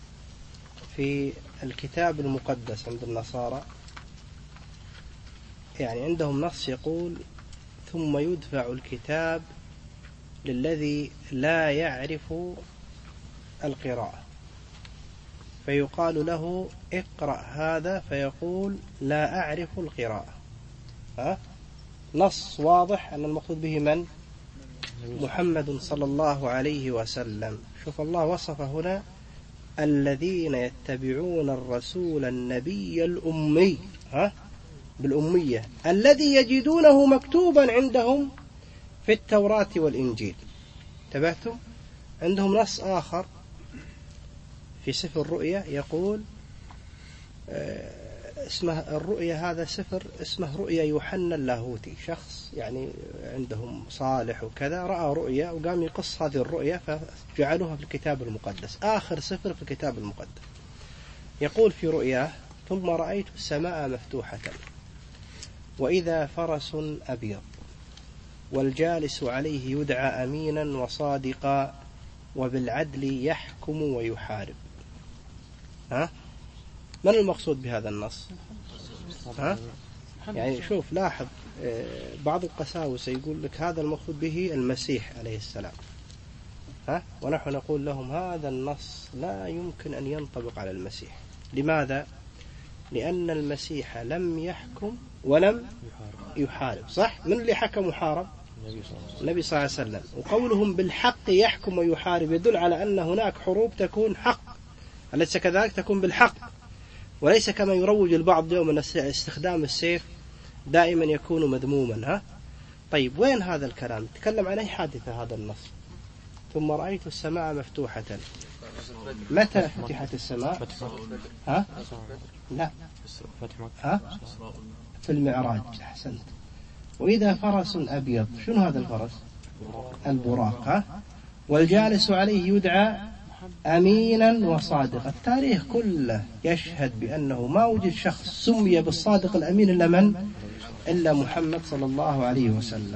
في الكتاب المقدس عند النصارى يعني عندهم نص يقول ثم يدفع الكتاب للذي لا يعرف القراءة فيقال له اقرأ هذا فيقول لا أعرف القراءة. ها؟ نص واضح أن المقصود به من؟ محمد صلى الله عليه وسلم. شوف الله وصف هنا الذين يتبعون الرسول النبي الأمي ها؟ بالأمية الذي يجدونه مكتوبا عندهم في التوراة والإنجيل. انتبهتم؟ عندهم نص آخر في سفر الرؤيا يقول اسمه الرؤيا هذا سفر اسمه رؤيا يوحنا اللاهوتي شخص يعني عندهم صالح وكذا رأى رؤيا وقام يقص هذه الرؤيا فجعلوها في الكتاب المقدس آخر سفر في الكتاب المقدس. يقول في رؤياه ثم رأيت السماء مفتوحة وإذا فرس أبيض والجالس عليه يدعى أمينا وصادقا وبالعدل يحكم ويحارب. ها؟ من المقصود بهذا النص؟ ها؟ يعني شوف لاحظ بعض القساوسة يقول لك هذا المقصود به المسيح عليه السلام. ها؟ ونحن نقول لهم هذا النص لا يمكن أن ينطبق على المسيح. لماذا؟ لأن المسيح لم يحكم ولم يحارب. صح؟ من اللي حكم وحارب؟ النبي صلى الله عليه وسلم. وقولهم بالحق يحكم ويحارب يدل على أن هناك حروب تكون حق أليس كذلك؟ تكون بالحق وليس كما يروج البعض اليوم أن استخدام السيف دائما يكون مذموما. ها؟ طيب وين هذا الكلام؟ تكلم عن أي حادثة هذا النص؟ ثم رأيت السماء مفتوحة متى فتحت السماء؟ ها؟ لا، ها؟ في المعراج. أحسنت. وإذا فرس أبيض، شنو هذا الفرس؟ البراق. ها؟ والجالس عليه يدعى أمينا وصادقا. التاريخ كله يشهد بأنه ما وجد شخص سمي بالصادق الأمين إلا من؟ إلا محمد صلى الله عليه وسلم.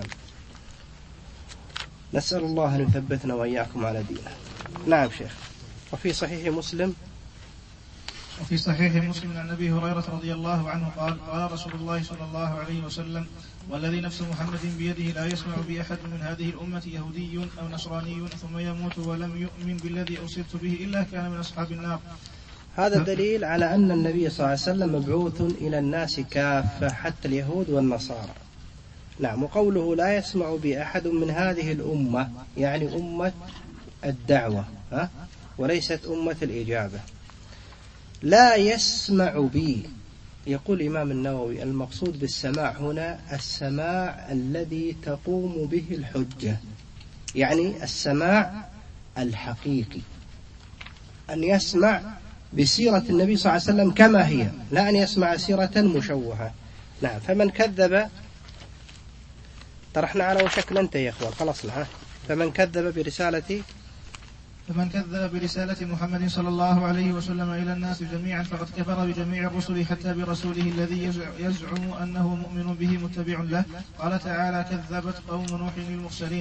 نسأل الله أن يثبتنا وإياكم على دينه. نعم شيخ. وفي صحيح مسلم وفي صحيح مسلم عن أبي هريرة رضي الله عنه قال قال رسول الله صلى الله عليه وسلم والذي نفس محمد بيده لا يسمع بأحد من هذه الأمة يهودي أو نصراني ثم يموت ولم يؤمن بالذي أرسلت به إلا كان من أصحاب النار. هذا دليل على أن النبي صلى الله عليه وسلم مبعوث إلى الناس كافة حتى اليهود والنصارى. نعم. وقوله لا يسمع بأحد من هذه الأمة يعني أمة الدعوة، ها؟ وليست أمة الإجابة. لا يسمع بي، يقول الإمام النووي المقصود بالسماع هنا السماع الذي تقوم به الحجة، يعني السماع الحقيقي، أن يسمع بسيرة النبي صلى الله عليه وسلم كما هي، لا أن يسمع سيرة مشوهة. نعم. فمن كذب، طرحنا على وشك ننتهي يا أخوان، خلصنا. ها؟ فمن كذب برسالة فمن كذب برسالة محمد صلى الله عليه وسلم إلى الناس جميعا فقد كفر بجميع الرسل حتى برسوله الذي يزعم أنه مؤمن به متبع له. قال تعالى كذبت قوم نوح المرسلين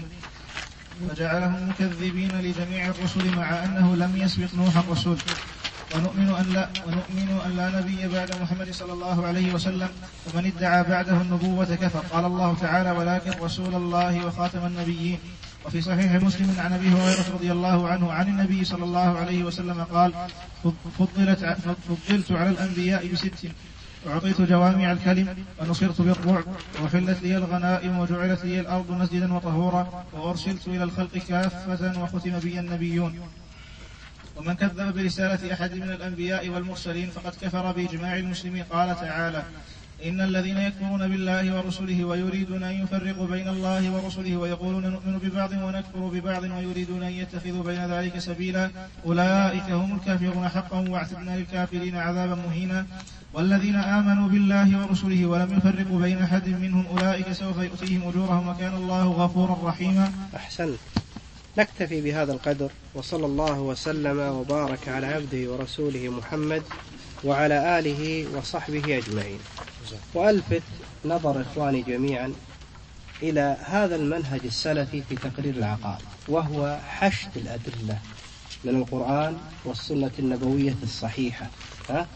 وجعلهم مكذبين لجميع الرسل مع أنه لم يسبق نوح الرسول. ونؤمن أن لا, ونؤمن أن لا نبي بعد محمد صلى الله عليه وسلم ومن ادعى بعده النبوة كفر. قال الله تعالى ولكن رسول الله وخاتم النبيين. وفي صحيح مسلم عن أبي هريرة رضي الله عنه عن النبي صلى الله عليه وسلم قال فضلت, فضلت على الأنبياء بست وأعطيت جوامع الكلم ونصرت بالرعب وحلت لي الغنائم وجعلت لي الأرض مسجدا وطهورا وأرسلت إلى الخلق كافة وختم بي النبيون. ومن كذب برسالة أحد من الأنبياء والمرسلين فقد كفر بإجماع المسلمين. قال تعالى إن الذين يكفرون بالله ورسله ويريدون أن يفرقوا بين الله ورسله ويقولون نؤمن ببعض ونكفر ببعض ويريدون أن يتخذوا بين ذلك سبيلا أولئك هم الكافرون حقا واعتدنا للكافرين عذابا مهينا. والذين آمنوا بالله ورسله ولم يفرقوا بين أحد منهم أولئك سوف يؤتيهم أجورهم وكان الله غفورا رحيما. أحسنت. نكتفي بهذا القدر، وصلى الله وسلم وبارك على عبده ورسوله محمد وعلى آله وصحبه أجمعين. وألفت نظر إخواني جميعا إلى هذا المنهج السلفي في تقرير العقائد، وهو حشد الأدلة من القرآن والسنة النبوية الصحيحة، ها؟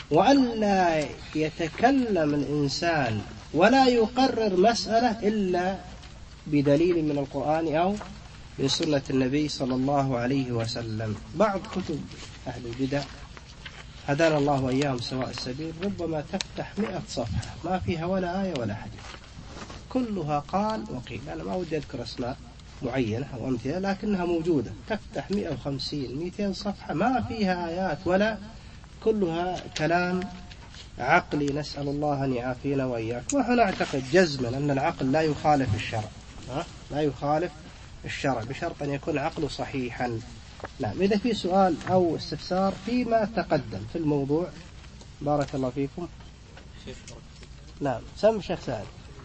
وألا يتكلم الإنسان ولا يقرر مسألة إلا بدليل من القرآن أو من سنة النبي صلى الله عليه وسلم. بعض كتب أهل البدع هدانا الله وإياهم سواء السبيل ربما تفتح مئة صفحة ما فيها ولا آية ولا حديث، كلها قال وقيل. أنا ما ودي أذكر أسماء معينة أو أمثلة لكنها موجودة، تفتح مئة وخمسين مئتين صفحة ما فيها آيات ولا، كلها كلام عقلي، نسأل الله أن يعافينا وإياكم. ونحن نعتقد جزما أن العقل لا يخالف الشرع، ها؟ لا يخالف الشرع بشرط أن يكون عقله صحيحا. نعم. إذا في سؤال أو استفسار فيما تقدم في الموضوع بارك الله فيكم. نعم. سم شيخ سعد.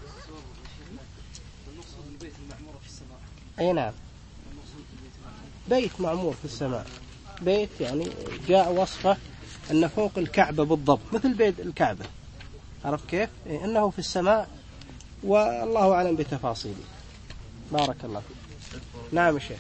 أي نعم. بيت معمور في السماء، بيت يعني جاء وصفه أن فوق الكعبة بالضبط مثل بيت الكعبة، عرفت كيف؟ إنه في السماء والله أعلم بتفاصيله. بارك الله فيك. نعم الشيخ.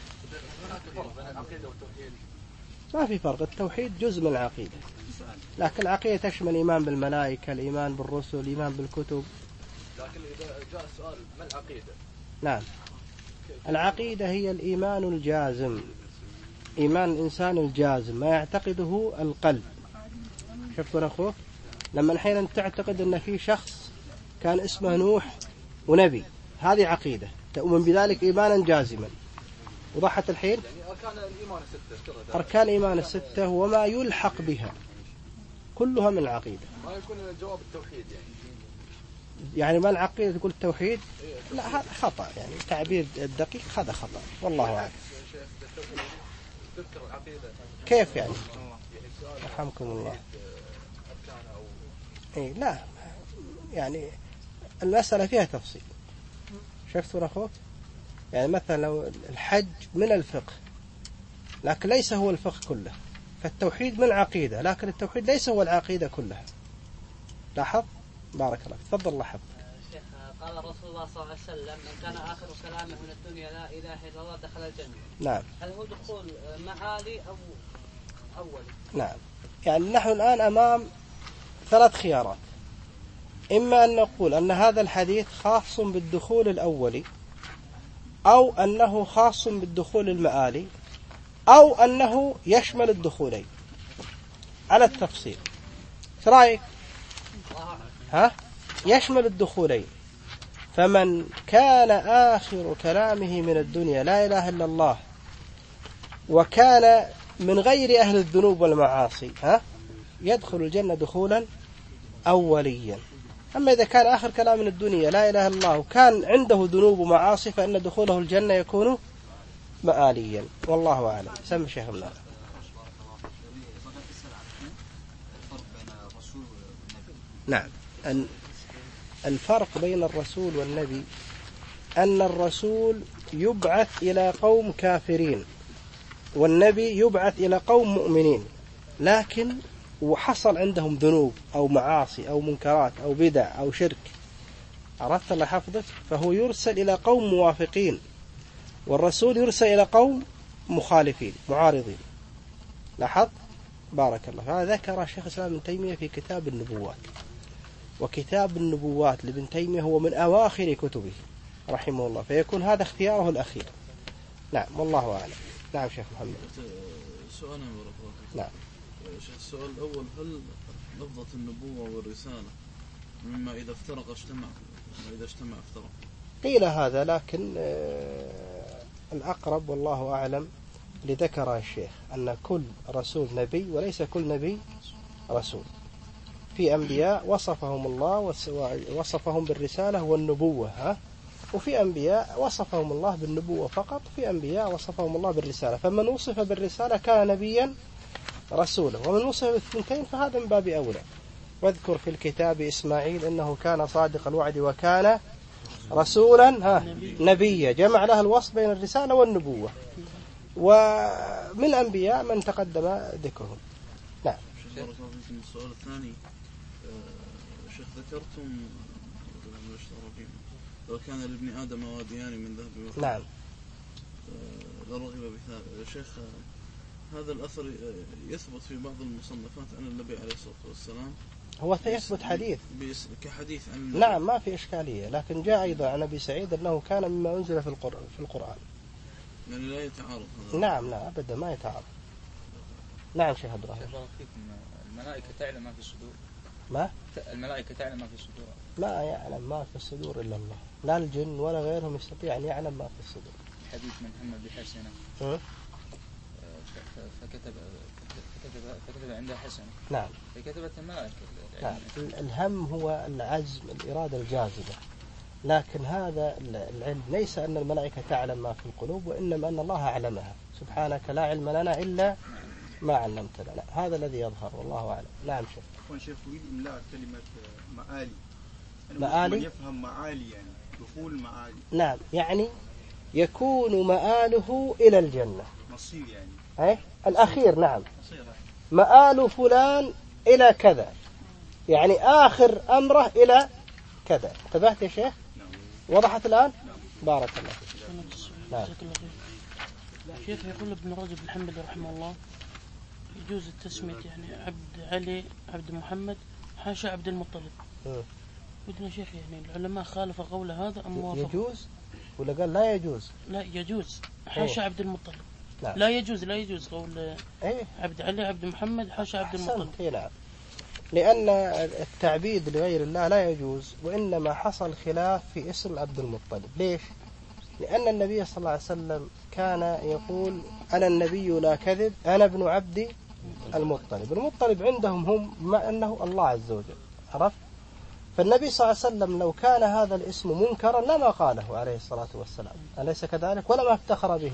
ما في فرق، التوحيد جزء من العقيدة، لكن العقيدة تشمل الإيمان بالملائكة، الإيمان بالرسل، الإيمان بالكتب. لكن إذا جاء السؤال ما العقيدة؟ نعم. العقيدة هي الإيمان الجازم، إيمان الإنسان الجازم ما يعتقده القلب. شفتوا أخوه لما الحين تعتقد أن في شخص كان اسمه نوح ونبي، هذه عقيدة تؤمن بذلك إيمانا جازما. وضحت الحين؟ يعني أركان الإيمان الستة. أركان الإيمان الستة وما يلحق بها كلها من العقيدة. ما يكون الجواب التوحيد يعني. يعني ما العقيدة تقول التوحيد؟ لا هذا خطأ، يعني تعبير الدقيق هذا خطأ والله أعلم. تذكر العقيدة كيف يعني؟ يعني السؤال رحمكم الله. أركان أو إيه لا يعني المسألة فيها تفصيل. شفتوا أخوك؟ يعني مثلا لو الحج من الفقه لكن ليس هو الفقه كله، فالتوحيد من العقيدة لكن التوحيد ليس هو العقيدة كلها. لاحظ؟ بارك الله. تفضل لاحظ. شيخ قال رسول الله صلى الله عليه وسلم من كان آخر كلامه من الدنيا لا إله إلا الله دخل الجنة. نعم. هل هو دخول معالي أو أولي؟ نعم. يعني نحن الآن أمام ثلاث خيارات. إما أن نقول أن هذا الحديث خاص بالدخول الأولي، أو أنه خاص بالدخول المآلي، أو أنه يشمل الدخولين على التفصيل. ايش رأيك؟ ها؟ يشمل الدخولين. فمن كان آخر كلامه من الدنيا لا إله إلا الله وكان من غير أهل الذنوب والمعاصي ها؟ يدخل الجنة دخولا أوليا. أما إذا كان آخر كلام من الدنيا لا إله إلا الله وكان عنده ذنوب ومعاصي فإن دخوله الجنة يكون مآليا. والله أعلم. سمي شيخ الله. نعم. أن الفرق بين الرسول والنبي أن الرسول يبعث إلى قوم كافرين والنبي يبعث إلى قوم مؤمنين، لكن وحصل عندهم ذنوب أو معاصي أو منكرات أو بدع أو شرك، عرفت الله حفظك؟ فهو يرسل إلى قوم موافقين، والرسول يرسل إلى قوم مخالفين معارضين. لاحظ؟ بارك الله. هذا ذكر شيخ الإسلام ابن تيمية في كتاب النبوات، وكتاب النبوات لابن تيمية هو من أواخر كتبه رحمه الله، فيكون هذا اختياره الأخير. نعم والله أعلم. نعم شيخ محمد. سؤال ورقة. نعم. السؤال الأول، هل لفظة النبوة والرسالة مما إذا افترق اجتمع وإذا اجتمع افترق؟ قيل هذا، لكن آه الأقرب والله أعلم لذكر الشيخ أن كل رسول نبي وليس كل نبي رسول. في أنبياء وصفهم الله وصفهم بالرسالة والنبوة ها؟ وفي أنبياء وصفهم الله بالنبوة فقط، في أنبياء وصفهم الله بالرسالة، فمن وصف بالرسالة كان نبيا رسولا، ومن وصف بالثنتين فهذا من باب أولى. واذكر في الكتاب إسماعيل إنه كان صادق الوعد وكان رسولا ها نبيا، جمع له الوصف بين الرسالة والنبوة، ومن أنبياء من تقدم ذكرهم. نعم. السؤال الثاني، شيخ ذكرتم لو كان لابن آدم واديان من ذهب وفضة نعم لرغب بثالث. شيخ هذا الأثر يثبت في بعض المصنفات عن النبي عليه الصلاة والسلام، هو يثبت حديث كحديث عن النبي. نعم ما في إشكالية، لكن جاء أيضا عن أبي سعيد أنه كان مما أنزل في القرآن في القرآن يعني لا يتعارض هذا. نعم لا أبدا ما يتعارض. نعم شيخ عبد الرحمن. الملائكة تعلم ما في الصدور. ما؟ الملائكة تعلم ما في الصدور. ما يعلم ما في الصدور إلا الله، لا الجن ولا غيرهم يستطيع أن يعلم ما في الصدور. حديث من هم بحسنة فكتب فكتب فكتب عندها حسنة. نعم. فكتبت الملائكة. نعم. الهم هو العزم، الإرادة الجازمة، لكن هذا العلم ليس أن الملائكة تعلم ما في القلوب، وإنما أن الله أعلمها. سبحانك لا علم لنا إلا ما علمتنا. لا. هذا الذي يظهر والله أعلم. نعم شيخ. كون شيخ أريد إملاء كلمة مآلي. مآلي يفهم معالي يعني دخول معالي. نعم يعني يكون مآله إلى الجنة. مصير يعني. أي الأخير. نعم. مآل فلان إلى كذا، يعني آخر أمره إلى كذا. انتبهت يا شيخ؟ نعم. وضحت الآن؟ نعم. بارك الله. نعم. شيخ يقول ابن رجب الحنبلي رحمه الله يجوز التسمية يعني عبد علي عبد محمد حاشا عبد المطلب. ودنا شيخ يعني العلماء خالفوا قول هذا أم وافقوا؟ يجوز ولا قال لا يجوز؟ لا يجوز حاشا عبد المطلب. نعم. لا يجوز لا يجوز قول ايه؟ عبد علي عبد محمد حاشا عبد المطلب. ايه نعم. لأن التعبيد لغير الله لا يجوز، وإنما حصل خلاف في اسم عبد المطلب. ليش؟ لأن النبي صلى الله عليه وسلم كان يقول أنا النبي لا كذب أنا ابن عبد المطلب. المطلب عندهم هم ما أنه الله عز وجل، عرفت؟ فالنبي صلى الله عليه وسلم لو كان هذا الاسم منكرا لما قاله عليه الصلاة والسلام، أليس كذلك؟ ولما افتخر به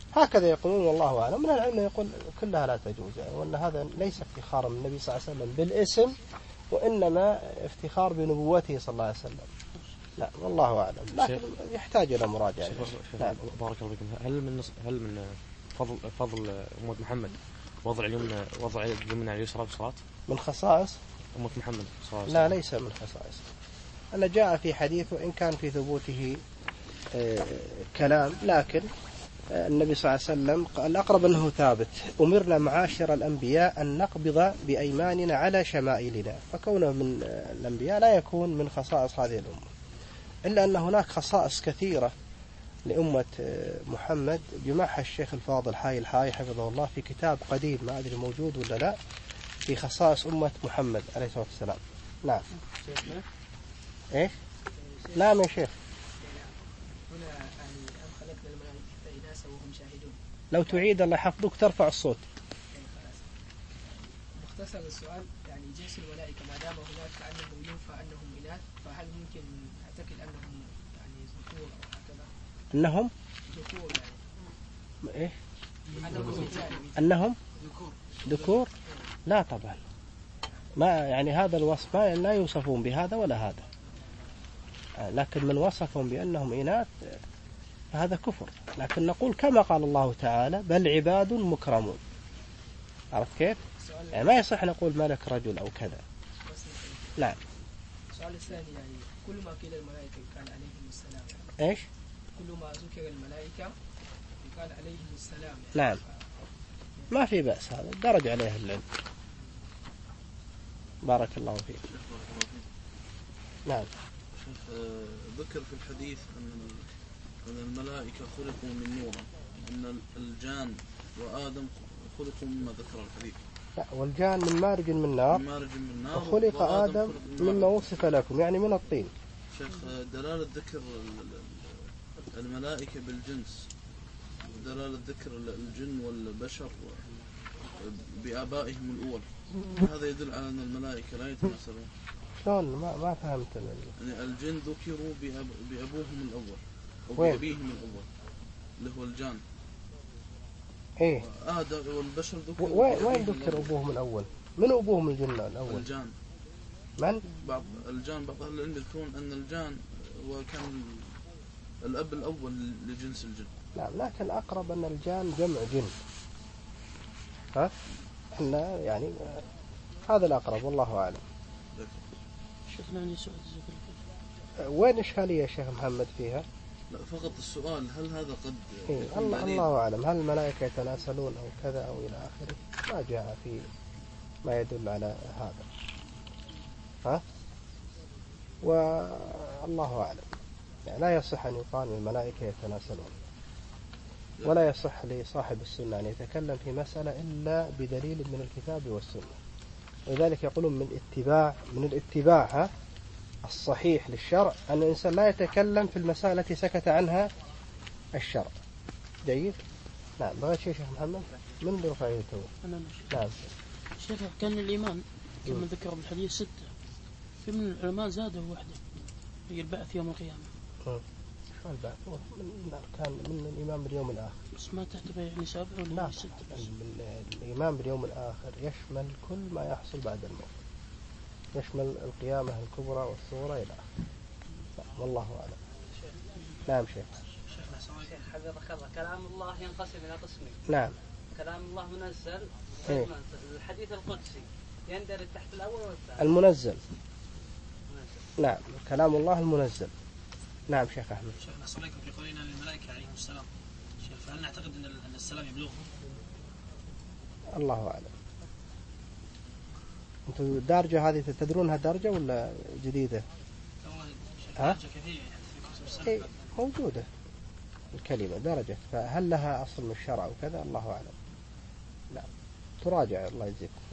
هكذا يقولون والله أعلم. من العلم يقول كلها لا تجوز يعني، وأن هذا ليس افتخارا من النبي صلى الله عليه وسلم بالاسم، وإنما افتخار بنبوته صلى الله عليه وسلم. لا والله أعلم، لكن يحتاج إلى مراجعة. نعم. بارك الله فيكم. هل من هل من فضل فضل أمة محمد وضع اليمنى وضع اليمنى على اليسرى في الصلاة؟ من خصائص أمة محمد صلى الله عليه وسلم؟ لا، ليس من خصائص. أن جاء في حديث وإن كان في ثبوته آه كلام، لكن آه النبي صلى الله عليه وسلم قال الأقرب أنه ثابت: أمرنا معاشر الأنبياء أن نقبض بأيماننا على شمائلنا. فكونه من آه الأنبياء لا يكون من خصائص هذه الأمة، إلا أن هناك خصائص كثيرة لأمة محمد جمعها الشيخ الفاضل حاي الحاي حفظه الله في كتاب قديم ما أدري موجود ولا لا، في خصائص أمة محمد عليه الصلاة والسلام. نعم. إيش؟ نعم يا شيخ. هنا يعني أم خلقنا الملائكة إناثا وهم شاهدون. لو تعيد الله يحفظك ترفع الصوت. مختصر السؤال يعني جنس الملائكة ما دام هناك كأنهم ينفى أنهم إناث، فهل ممكن أعتقد أنهم يعني ذكور أو هكذا؟ أنهم ذكور يعني. إيه؟ أنهم أنهم ذكور. ذكور؟ لا طبعا، ما يعني هذا الوصف ما لا يوصفون بهذا ولا هذا، لكن من وصفهم بأنهم إناث فهذا كفر. لكن نقول كما قال الله تعالى: بل عباد مكرمون. عرفت كيف؟ يعني ما يصح نقول ملك رجل أو كذا. نعم. السؤال الثاني يعني كل ما قيل الملائكة كان عليهم السلام. إيش؟ كل ما ذكر الملائكة كان عليهم السلام. نعم. ما في بأس، هذا درج عليه العلم. بارك الله فيك. نعم. ذكر في الحديث أن الملائكة خلقوا من نور، أن الجان وآدم خلقوا مما ذكر الحديث. لا، والجان من مارج من نار، مارج من نار، وخلق آدم مما وصف لكم يعني من الطين. شيخ دلالة ذكر الملائكة بالجنس ودلالة ذكر الجن والبشر بآبائهم الأول، هذا يدل على أن الملائكة لا يتناسلون. شلون؟ ما ما فهمت. يعني الجن ذكروا بأب... بأبوهم الأول أو وين؟ بأبيهم الأول اللي هو الجان. إيه. آدم والبشر ذكروا. وين وين ذكر أبوهم الأول؟ من أبوهم الجن الأول؟ الجان. من؟ بعض الجان بعض أهل العلم يذكرون أن الجان وكان الأب الأول لجنس الجن. نعم، لكن الأقرب أن الجان جمع جن. ها؟ إحنا يعني هذا الأقرب والله أعلم. شيخنا عندي سؤال. وين إشكالية يا شيخ محمد فيها؟ لا فقط السؤال هل هذا قد إيه الله, الله أعلم، هل الملائكة يتناسلون أو كذا أو إلى آخره، ما جاء في ما يدل على هذا. ها؟ والله أعلم. يعني لا يصح أن يقال الملائكة يتناسلون، ولا يصح لصاحب السنة أن يتكلم في مسألة إلا بدليل من الكتاب والسنة. ولذلك يقولون من اتباع من الاتباع ها الصحيح للشرع أن الإنسان لا يتكلم في المسائل التي سكت عنها الشرع. جيد؟ نعم. بغيت شيء شيخ محمد؟ من اللي رفع يده؟ أنا نعم. شيخ كان الإيمان كما ذكر بالحديث ستة، في من العلماء زاده واحدة هي البعث يوم القيامة. شو البعث؟ من كان من الإيمان باليوم الآخر. بس ما تحتوي يعني سابع ولا ستة؟ الإيمان باليوم الآخر يشمل كل ما يحصل بعد الموت، يشمل القيامة الكبرى والصغرى إلى آخره. والله أعلم. نعم شيخ. شيخ حفظك الله، كلام الله ينقسم إلى قسمين. نعم. كلام الله منزل. إيه؟ الحديث القدسي يندرج تحت الأول والثاني. المنزل. منزل. نعم، كلام الله المنزل. نعم شيخ أحمد. شيخنا صليكم في قولنا للملائكة عليهم السلام، شيخ فهل نعتقد أن السلام يبلغهم؟ الله أعلم. أنتم الدرجة هذه تدرونها درجة ولا جديدة؟ ها؟ إيه موجودة الكلمة درجة، فهل لها أصل من الشرع وكذا الله أعلم. لا تراجع الله يجزيكم.